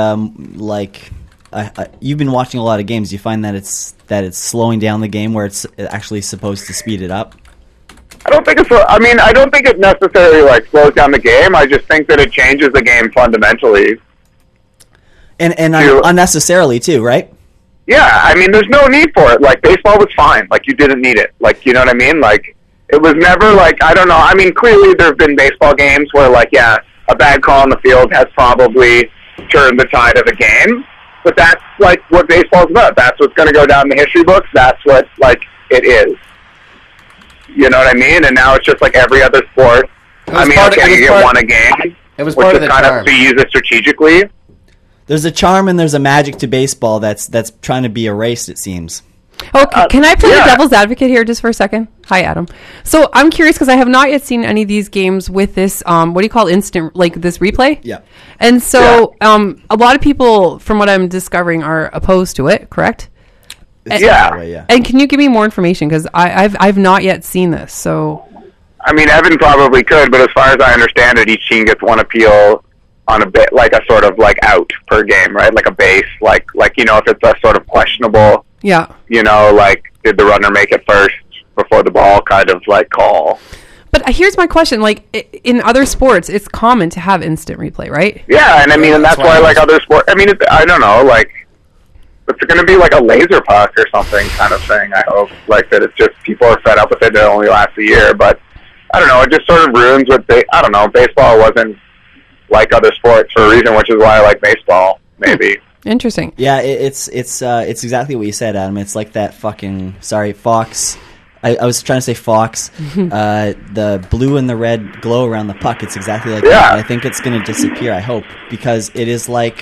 you've been watching a lot of games? Do you find that it's slowing down the game where it's actually supposed to speed it up? I don't think I don't think it necessarily like slows down the game. I just think that it changes the game fundamentally. And unnecessarily too, right? Yeah, I mean, there's no need for it. Like, baseball was fine. Like, you didn't need it. Like, you know what I mean? Like, it was never like, I don't know. I mean, clearly there have been baseball games where, like, yeah, a bad call on the field has probably turned the tide of a game. But that's, like, what baseball's about. That's what's going to go down in the history books. That's what, like, it is. You know what I mean? And now it's just like every other sport. I mean, okay, you get one a game. It was which part is of the kind charm. of to use it strategically. There's a charm and there's a magic to baseball that's trying to be erased, it seems. Okay, can I play yeah. the devil's advocate here just for a second? Hi, Adam. So I'm curious because I have not yet seen any of these games with this, what do you call instant, like this replay? Yeah. And so a lot of people, from what I'm discovering, are opposed to it, correct? It's Yeah. that way, yeah. And can you give me more information? Because I've not yet seen this, so... I mean, Evan probably could, but as far as I understand it, each team gets one appeal on a bit, like a sort of like out per game, right? Like a base, like if it's a sort of questionable, Yeah. like did the runner make it first before the ball kind of like call. But here's my question. Like, in other sports, it's common to have instant replay, right? Yeah, and I mean, and that's why like other sports. I mean, I don't know, like it's going to be like a laser puck or something kind of thing. I hope like that. It's just people are fed up with it. It only lasts a year, but I don't know. It just sort of ruins what I don't know. Baseball wasn't like other sports for a reason, which is why I like baseball. Maybe. Interesting. Yeah, it's exactly what you said, Adam. It's like that fucking Fox. I was trying to say Fox. The blue and the red glow around the puck. It's exactly like that. And I think it's going to disappear. I hope, because it is like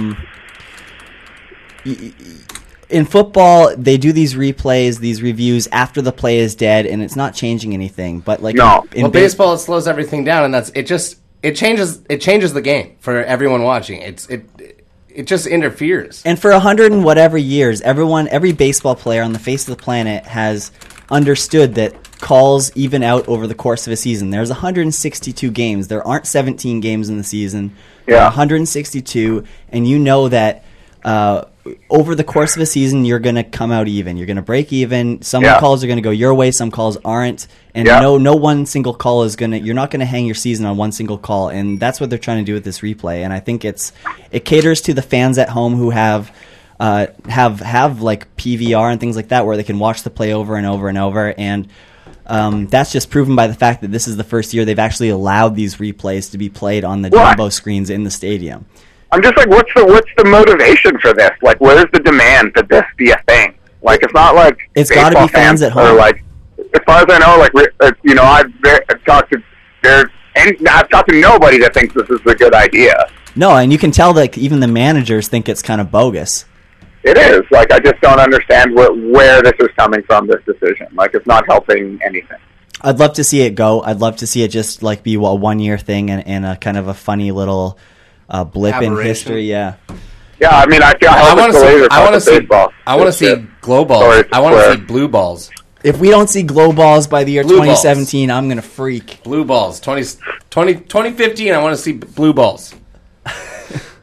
in football they do these replays, these reviews after the play is dead, and it's not changing anything. But like in baseball, it slows everything down, and it changes the game for everyone watching. It just interferes. And for 100 and whatever years, every baseball player on the face of the planet has understood that calls even out over the course of a season. There's 162 games. There aren't 17 games in the season. There are 162, and you know that over the course of a season, you're going to come out even. You're going to break even. Some calls are going to go your way. Some calls aren't. And no one single call is going to... You're not going to hang your season on one single call. And that's what they're trying to do with this replay. And I think it caters to the fans at home who have like PVR and things like that, where they can watch the play over and over and over. And that's just proven by the fact that this is the first year they've actually allowed these replays to be played on the jumbo screens in the stadium. I'm just like, what's the motivation for this? Like, where's the demand that this be a thing? Like, it's not like it's got to be fans at home. Or like, as far as I know, like I've talked to nobody that thinks this is a good idea. No, and you can tell that even the managers think it's kind of bogus. It is. Like, I just don't understand where this is coming from, this decision. Like, it's not helping anything. I'd love to see it go. I'd love to see it just like be a 1 year thing and a kind of a funny little blip in history. Yeah. Yeah, I mean, I want to see glow balls. I want to see blue balls. If we don't see glow balls by the year 2017, I'm going to freak. Blue balls. 2015, I want to see blue balls. All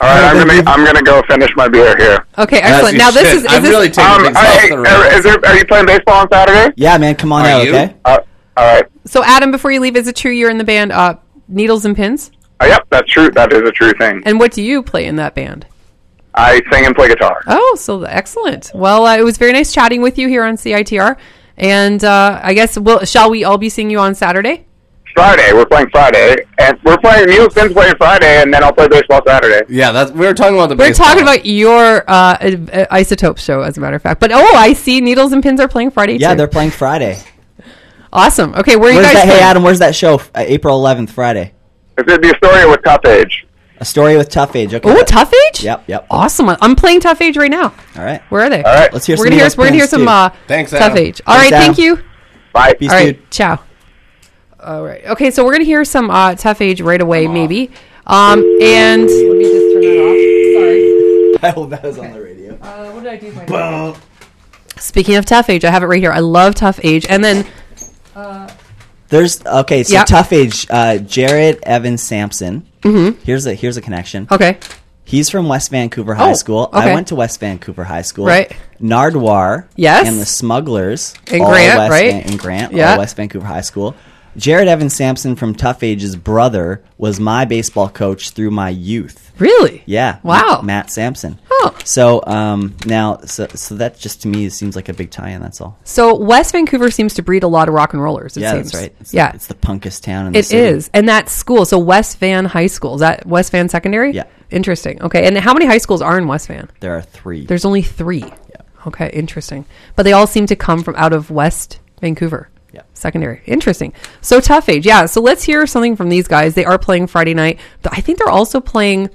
All right, I'm gonna go finish my beer here. Okay, excellent. Now this is I'm this really taking things off the rails. Are you playing baseball on Saturday? Yeah, man, come on Are out, you? okay? All right. so Adam, before you leave, is it true you're in the band Needles and Pins? Yep, that's true. That is a true thing. And what do you play in that band? I sing and play guitar. Oh, so excellent. Well, it was very nice chatting with you here on CITR. And I guess, shall we all be seeing you on Saturday? Friday, we're playing Friday, and we're playing Needles Pins playing Friday, and then I'll play baseball Saturday. Yeah, we were talking about the We're baseball. talking about your Isotope show, as a matter of fact. But, I see Needles and Pins are playing Friday, Yeah, too. they're playing Friday. Awesome. Okay, where are you Where's guys that? Hey, playing? Adam, where's that show? April 11th, Friday. It's going to be a story with Tough Age. A story with Tough Age. Okay. Oh, Tough Age? Yep. Awesome. I'm playing Tough Age right now. All right. Where are they? All right. Let's hear We're some gonna hear. Needles We're gonna hear Pins, some dude. Thanks, Tough Adam. Age. All Thanks, right. Adam. Thank you. Bye. Peace, All dude. right. Ciao. All right. Okay. So we're gonna hear some Tough Age right away, maybe. And let me just turn that off. Sorry. I hope that was on the radio. What did I do? With my Speaking of Tough Age, I have it right here. I love Tough Age. And then There's okay. So Yep. Tough Age, Jared Evans Sampson. Mm-hmm. Here's a connection. Okay. He's from West Vancouver High School. okay. I went to West Vancouver High School. Right. Nardwar. Yes. And the Smugglers. In all Grant, West right? In Grant. Yeah. All West Vancouver High School. Jared Evans Sampson from Tough Age's brother was my baseball coach through my youth. Really? Yeah. Wow. Matt Sampson. Oh. So now, so that just to me seems like a big tie-in. That's all. So West Vancouver seems to breed a lot of rock and rollers. It Yeah, seems. that's right. Yeah. It's the punkest town in the It city. is. And that school, so West Van High School, is that West Van Secondary? Yeah. Interesting. Okay. And how many high schools are in West Van? There are 3. There's only 3. Yeah. Okay. Interesting. But they all seem to come from out of West Vancouver. Yeah. Secondary. Interesting. So Tough Age. Yeah. So let's hear something from these guys. They are playing Friday night. I think they're also playing,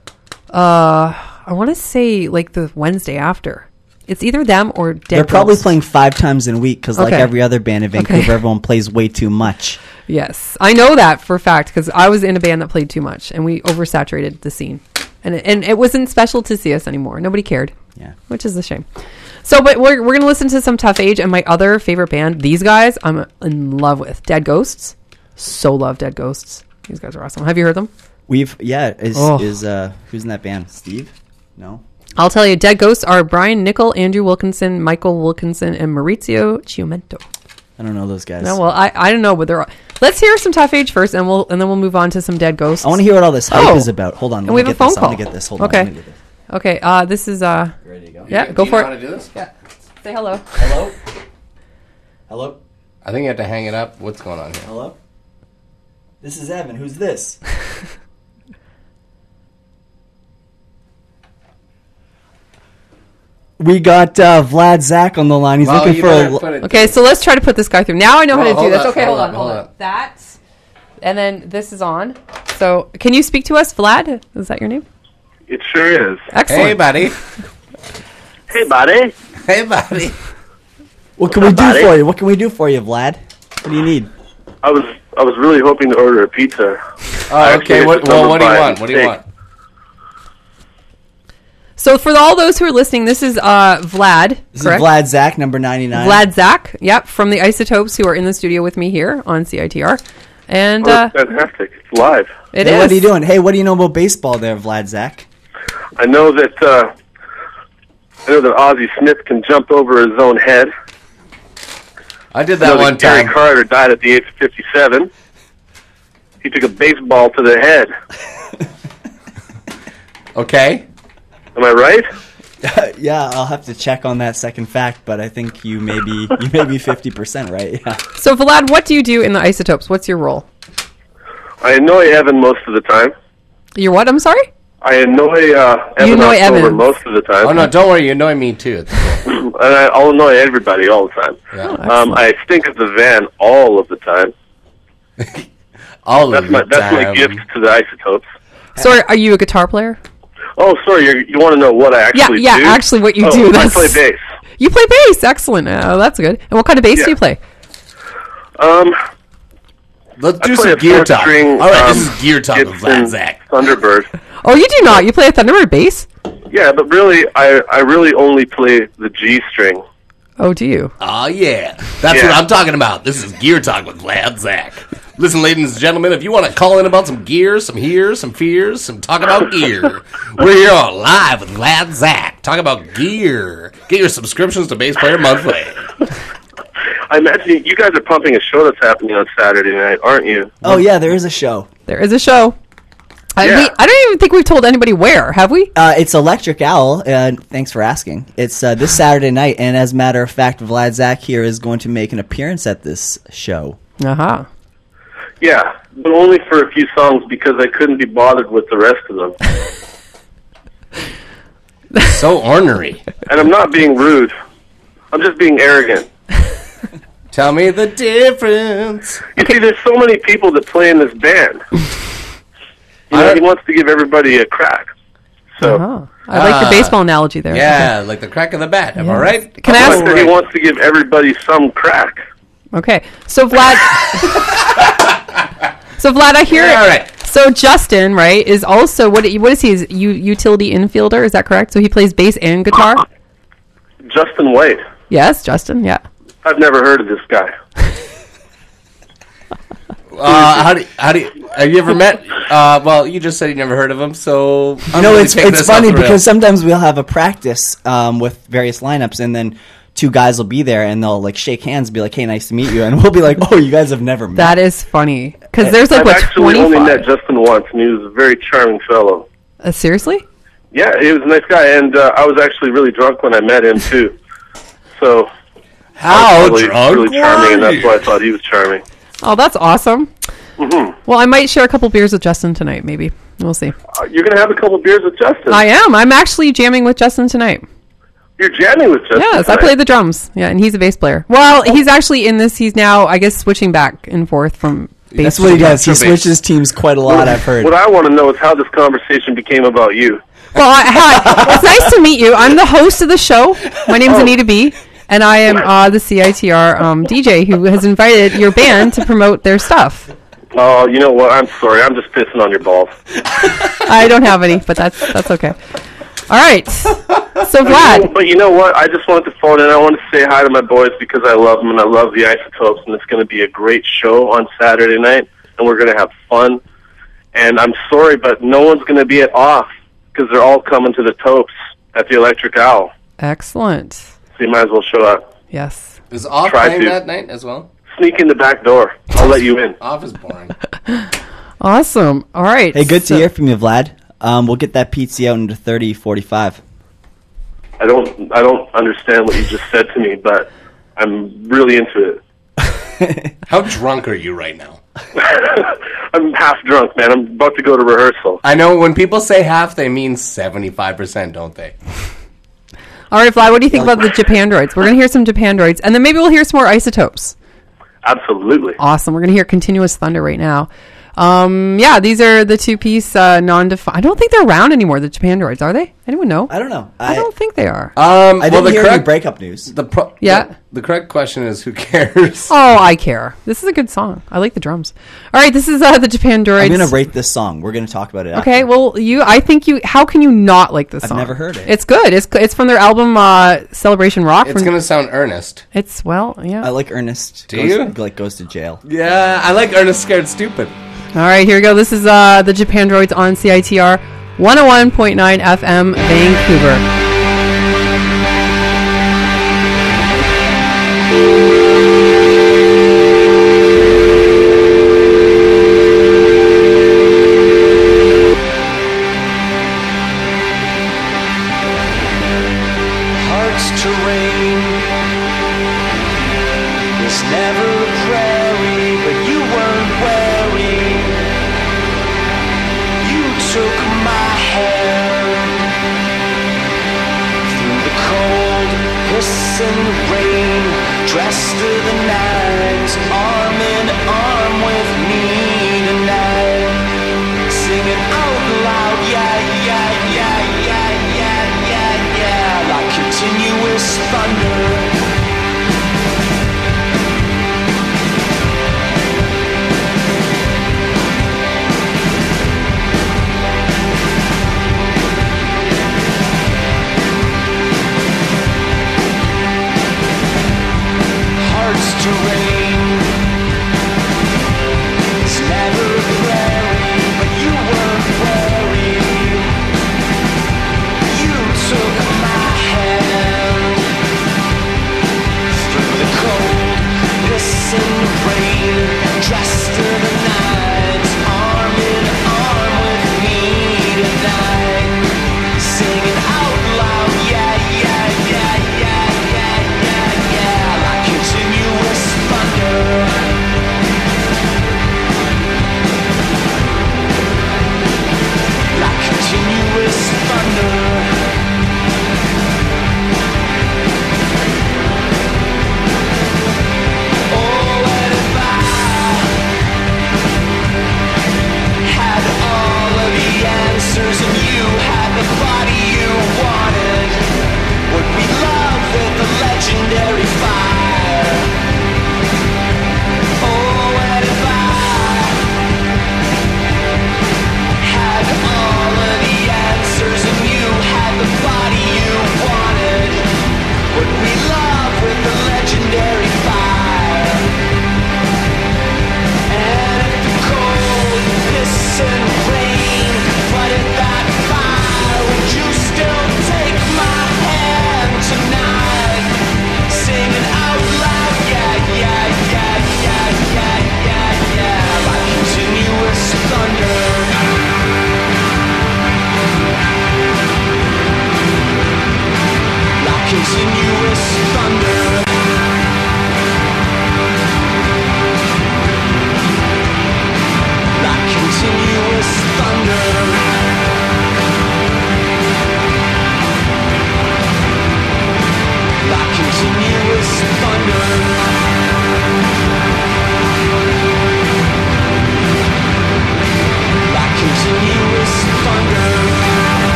I want to say like the Wednesday after. It's either them or Dead They're probably Ghosts. playing 5 times in a week because, like Okay. every other band in Vancouver, Okay. everyone plays way too much. Yes, I know that for a fact because I was in a band that played too much and we oversaturated the scene, and it wasn't special to see us anymore. Nobody cared. Yeah. Which is a shame. So, but we're gonna listen to some Tough Age and my other favorite band. These guys I'm in love with. Dead Ghosts. So love Dead Ghosts. These guys are awesome. Have you heard them? Who's in that band? Steve? No. I'll tell you, Dead Ghosts are Brian Nickel, Andrew Wilkinson, Michael Wilkinson, and Maurizio Chiumento. I don't know those guys. No, well, I don't know, but they're. Let's hear some Tough Age first, and then we'll move on to some Dead Ghosts. I want to hear what all this hype Oh. is about. Hold on. And we have a phone call. I want to get this. Hold Okay. on. Let me get this. Okay, this is You ready to go? yeah, go Do you for know it. how to do this? Yeah, say hello. Hello? Hello? I think you have to hang it up. What's going on here? Hello? This is Evan. Who's this? We got Vlad Zach on the line. He's Well, looking you for better a... put it- Okay, so let's try to put this guy through. Now I know how Well, to do hold this. on, Okay, hold hold on, on. hold on. That's, and then this is on. So, can you speak to us, Vlad? Is that your name? It sure is. Excellent. Hey, buddy. Hey, buddy. Hey, buddy. What can we do buddy? for you? What can we do for you, Vlad? What do you need? I was really hoping to order a pizza. Oh, okay. What do you want? What do you want? So, for all those who are listening, this is Vlad. This correct? is Vlad Zach, number 99. Vlad Zach. Yep, from the Isotopes, who are in the studio with me here on CITR. And Oh, fantastic. It's live. it Hey, is. what are you doing? Hey, what do you know about baseball there, Vlad Zach? I know that Ozzie Smith can jump over his own head. I did I know that one Gary time. Carter died at the age of 57. He took a baseball to the head. Okay. Am I right? Yeah, I'll have to check on that second fact, but I think you may be 50% right. Yeah. So, Vlad, what do you do in the Isotopes? What's your role? I annoy Evan most of the time. You're what? I'm sorry? I annoy Evan annoy October Evans. most of the time. Oh, no, don't worry. You annoy me, too. It's cool. And I'll annoy everybody all the time. Yeah. I stink at the van all of the time. All That's of my the that's my time. gift to the Isotopes. So, are you a guitar player? Oh, sorry, you want to know what I actually Yeah, do? actually what you Oh, do. I play bass. You play bass. Excellent. Oh, that's good. And what kind of bass do you play? Let's I do play some a gear talk. four-string, All right, this is gear talk with Gibson Vlad Zach. Thunderbird. Oh, you do not. You play a Thunderbird bass? Yeah, but really, I really only play the G string. Oh, do you? Oh, yeah. That's Yeah. what I'm talking about. This is gear talk with Vlad Zach. Listen, ladies and gentlemen, if you want to call in about some gear, some hears, some fears, some talk about gear, we're here on live with Vlad Zach. Talk about gear. Get your subscriptions to Bass Player Monthly. I imagine you guys are pumping a show that's happening on Saturday night, aren't you? Oh, yeah, there is a show. There is a show. Yeah. I don't even think we've told anybody where, have we? It's Electric Owl. Thanks for asking. It's this Saturday night, and as a matter of fact, Vlad Zach here is going to make an appearance at this show. Uh-huh. Yeah, but only for a few songs because I couldn't be bothered with the rest of them. So ornery. And I'm not being rude. I'm just being arrogant. Tell me the difference. You see, there's so many people that play in this band. You know, he wants to give everybody a crack. So I like your baseball analogy there. Yeah, like the crack of the bat. Am I right? Can I ask? He wants to give everybody some crack. Okay, so Vlad. I hear. Yeah, all right. So Justin, right, is also what is he? Is utility infielder? Is that correct? So he plays bass and guitar. Justin White. Yes, Justin. Yeah. I've never heard of this guy. How do you, have you ever met? Well, you just said you never heard of him, so It's funny because sometimes we'll have a practice with various lineups, and then two guys will be there, and they'll like shake hands, and be like, "Hey, nice to meet you," and we'll be like, "Oh, you guys have never met." That is funny because there's like I've what actually 25. only met Justin once, and he was a very charming fellow. Seriously? Yeah, he was a nice guy, and I was actually really drunk when I met him too. So how really, drunk? really charming, and that's why I thought he was charming. Oh, that's awesome. Mm-hmm. Well, I might share a couple beers with Justin tonight. Maybe we'll see. You're gonna have a couple beers with Justin. I am. I'm actually jamming with Justin tonight. You're jamming with Justin. Yes, tonight. I play the drums. Yeah, and he's a bass player. Well, he's actually in this. He's now, I guess, switching back and forth from bass. That's what he does. He switches teams quite a lot. I've heard. What I want to know is how this conversation became about you. Well, hi. It's nice to meet you. I'm the host of the show. My name's Anita B. And I am the CITR DJ who has invited your band to promote their stuff. Oh, you know what? I'm sorry. I'm just pissing on your balls. I don't have any, but that's okay. All right. So Vlad. But you know what? I just wanted to phone in. I want to say hi to my boys because I love them and I love the Isotopes, and it's going to be a great show on Saturday night, and we're going to have fun. And I'm sorry, but no one's going to be at off because they're all coming to the Topes at the Electric Owl. Excellent. So you might as well show up. Yes. Is Off playing that night as well? Sneak in the back door. I'll let you in. Off is boring. Awesome. All right. Hey, good to hear from you, Vlad. We'll get that pizza out into 30:45. I don't understand what you just said to me, but I'm really into it. How drunk are you right now? I'm half drunk, man. I'm about to go to rehearsal. I know when people say half, they mean 75%, don't they? All right, Vlad, what do you think about the Japandroids? We're going to hear some Japandroids, and then maybe we'll hear some more Isotopes. Absolutely. Awesome. We're going to hear Continuous Thunder right now. Yeah, these are the two-piece non-defined. I don't think they're around anymore, the Japandroids, are they? Anyone know? I don't know. I don't think they are. I didn't hear any breakup news. The correct question is, who cares? Oh, I care. This is a good song. I like the drums. All right, this is the Japandroids. I'm going to rate this song. We're going to talk about it after. Okay, well, I think how can you not like this song? I've never heard it. It's good. It's from their album Celebration Rock. It's going to sound earnest. It's, yeah. I like Ernest. Do you? Goes to jail. Yeah, I like Ernest Scared Stupid. All right, here we go. This is the Japandroids on CITR 101.9 FM, Vancouver. Heart's terrain was never a prairie, but you weren't wary. You took my hand through the cold, hissing rain, dressed to the nines, arm in arm with me tonight, singing out loud, yeah, yeah, yeah, yeah, yeah, yeah, yeah, like continuous thunder. Heart's terrain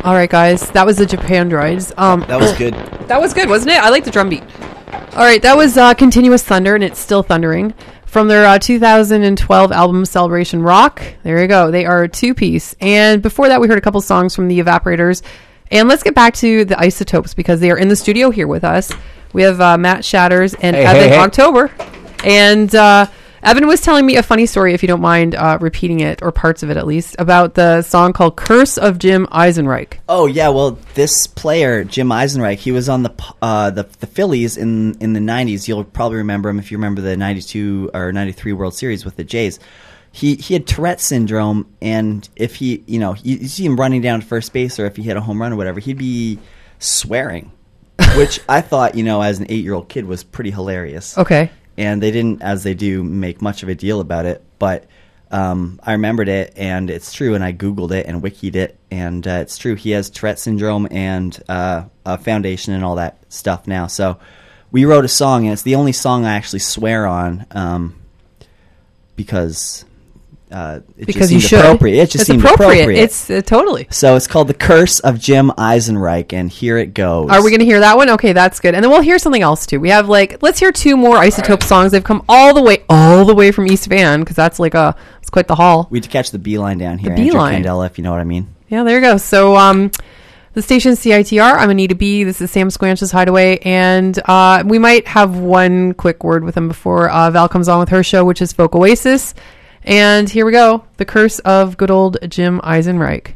All right, guys. That was the Japan Droids. That was good. That was good, wasn't it? I like the drum beat. All right, that was Continuous Thunder, and it's still thundering. From their 2012 album Celebration Rock. There you go. They are a two-piece. And before that, we heard a couple songs from the Evaporators. And let's get back to the Isotopes because they are in the studio here with us. We have Matt Shatters and Evan October. And Evan was telling me a funny story, if you don't mind repeating it, or parts of it at least, about the song called Curse of Jim Eisenreich. Oh, yeah. Well, this player, Jim Eisenreich, he was on the Phillies in the 90s. You'll probably remember him if you remember the 92 or 93 World Series with the Jays. He had Tourette syndrome, and if he, you see him running down to first base or if he hit a home run or whatever, he'd be swearing, which I thought, as an 8-year-old kid was pretty hilarious. Okay. And they didn't, as they do, make much of a deal about it. But I remembered it, and it's true, and I Googled it and wikied it, and it's true. He has Tourette syndrome and a foundation and all that stuff now. So we wrote a song, and it's the only song I actually swear on because it just seemed appropriate. It just seemed appropriate. It's totally. So it's called The Curse of Jim Eisenreich, and here it goes. Are we going to hear that one? Okay, that's good. And then we'll hear something else too. We have let's hear 2 more Isotope songs. They've come all the way from East Van because that's it's quite the haul. We had to catch the beeline down here. The beeline. Andrew Candela, if you know what I mean. Yeah, there you go. So the station CITR. I'm Anita B. This is Sam Squanch's Hideaway, and we might have one quick word with him before Val comes on with her show, which is Folk Oasis. And here we go. The Curse of good old Jim Eisenreich.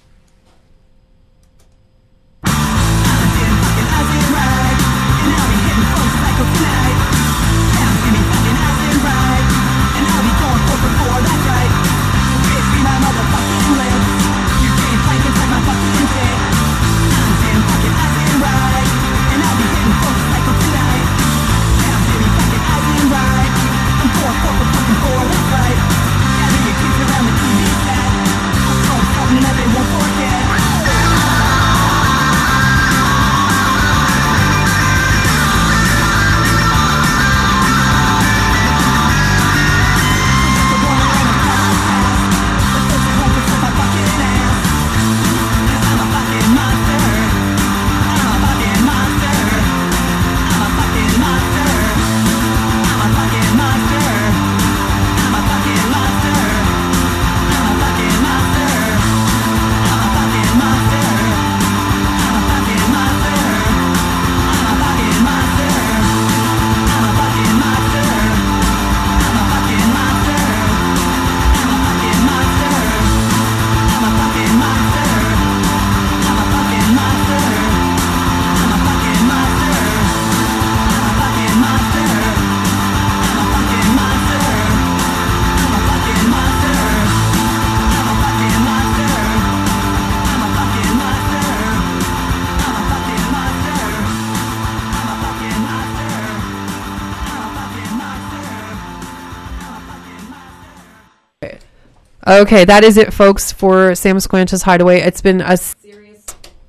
Okay, that is it, folks, for Sam Squanch's Hideaway. It's been a serious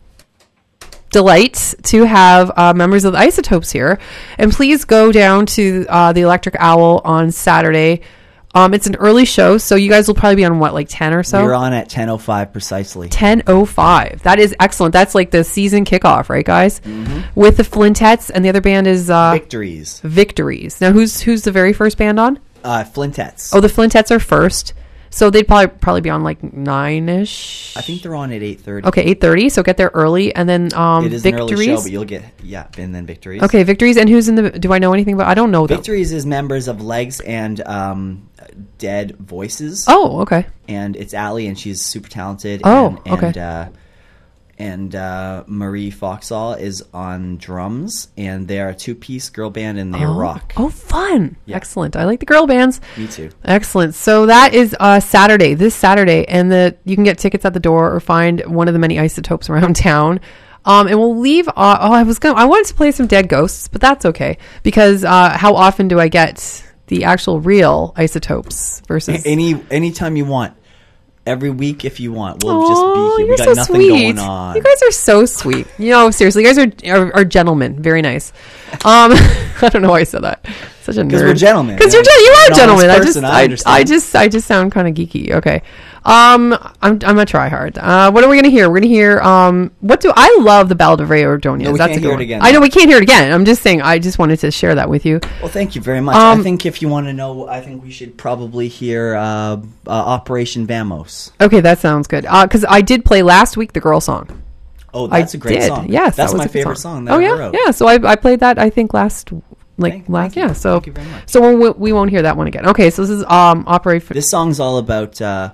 delight to have members of the Isotopes here. And please go down to the Electric Owl on Saturday. It's an early show, so you guys will probably be on, 10 or so? We're on at 10:05 precisely. 10:05. That is excellent. That's like the season kickoff, right, guys? Mm-hmm. With the Flintettes, and the other band is... Victories. Victories. Now, who's the very first band on? Flintettes. Oh, the Flintettes are first. So they'd probably be on 9-ish. I think they're on at 8:30. Okay, 8:30. So get there early, and then it is Victories. An early show, but you'll get and then Victories. Okay, Victories, and who's in the? Do I know anything about? I don't know. Victories is members of Legs and Dead Voices. Oh, okay. And it's Allie, and she's super talented. Okay. And Marie Foxall is on drums, and they are a 2-piece girl band, and they rock. Oh, fun. Yeah. Excellent. I like the girl bands. Me too. Excellent. So that is Saturday, this Saturday, and you can get tickets at the door or find one of the many Isotopes around town. And we'll leave. I wanted to play some Dead Ghosts, but that's okay, because how often do I get the actual real Isotopes versus... Anytime you want. Every week, if you want, we'll just be here. We got so nothing sweet. going on. You guys are so sweet. Seriously, you guys are gentlemen. Very nice. I don't know why I said that. such a nerd. Because we're gentlemen. Because you are a gentleman. I just sound kind of geeky. Okay. I'm a try hard. What are we gonna hear? We're gonna hear. I love the Ballad of Ray Ordonez. No, we That's can't a good hear it one. again. I know we can't hear it again. I'm just saying. I just wanted to share that with you. Well, thank you very much. I think if you want to know, I think we should probably hear Operation Vamos. Okay, that sounds good. Because I did play last week the girl song. Oh, that's a great song. Yes, that's that was my a good favorite song that I ever wrote. Yeah. So I played that. I think last. Thank you very much. So we won't hear that one again. Okay, so this is Operation. This song's all about a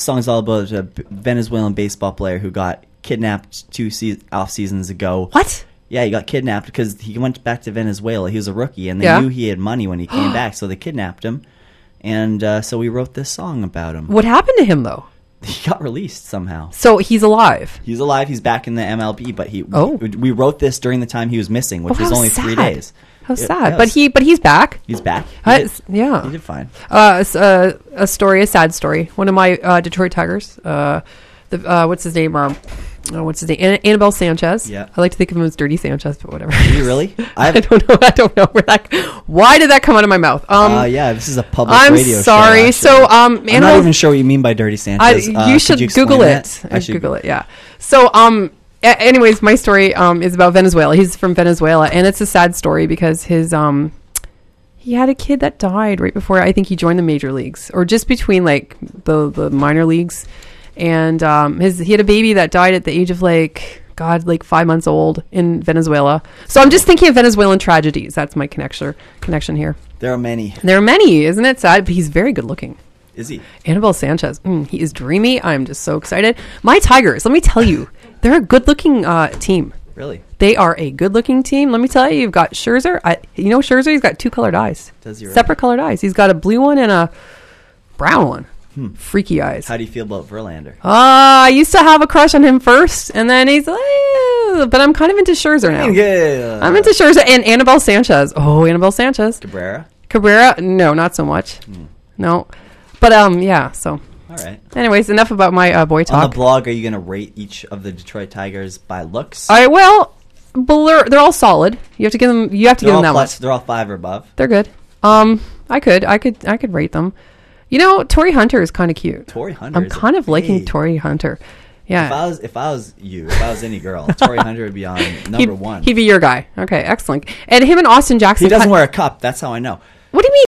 Venezuelan baseball player who got kidnapped 2 off seasons ago. What? Yeah, he got kidnapped because he went back to Venezuela. He was a rookie, and they knew he had money when he came back, so they kidnapped him. And so we wrote this song about him. What happened to him, though? He got released somehow. So he's alive. He's alive. He's back in the MLB, but we wrote this during the time he was missing, which was only 3 days. How sad. But he's back. He's back. He He did fine. A sad story. One of my Detroit Tigers. What's his name? Annabelle Sanchez. Yeah. I like to think of him as Dirty Sanchez, but whatever. Do you really? I don't know where that. Why did that come out of my mouth? Yeah, this is a public radio show. I'm sorry. So, I'm not even sure what you mean by Dirty Sanchez. You should Google it. I should Google it. Yeah. So, anyways, my story is about Venezuela. He's from Venezuela, and it's a sad story because his he had a kid that died right before I think he joined the major leagues, or just between like the minor leagues. And he had a baby that died at the age of like 5 months old in Venezuela. So I'm just thinking of Venezuelan tragedies. That's my connection here. There are many. Isn't it sad? But he's very good looking. Is he? Annabelle Sanchez. He is dreamy. I'm just so excited. My Tigers, let me tell you, they're a good looking team. Really? They are a good looking team. Let me tell you, you've got Scherzer. Scherzer, he's got 2 colored eyes. Does he really? Separate colored eyes. He's got a blue one and a brown one. Freaky eyes. How do you feel about Verlander? I used to have a crush on him first, and then he's like, but I'm kind of into Scherzer now. Yeah. I'm into Scherzer and Annabelle Sanchez. Oh, Annabelle Sanchez. Cabrera? No, not so much. No. But, yeah, so. All right. Anyways, enough about my boy talk. On the blog, are you going to rate each of the Detroit Tigers by looks? Well, they're all solid. You have to give them that much. They're all 5 or above. They're good. I could rate them. Torrey Hunter is kind of cute. Torrey Hunter. I'm kind of liking Torrey Hunter. Yeah. If I was any girl, Torrey Hunter would be on number 1. He'd be your guy. Okay, excellent. And him and Austin Jackson. He doesn't wear a cup. That's how I know. What do you mean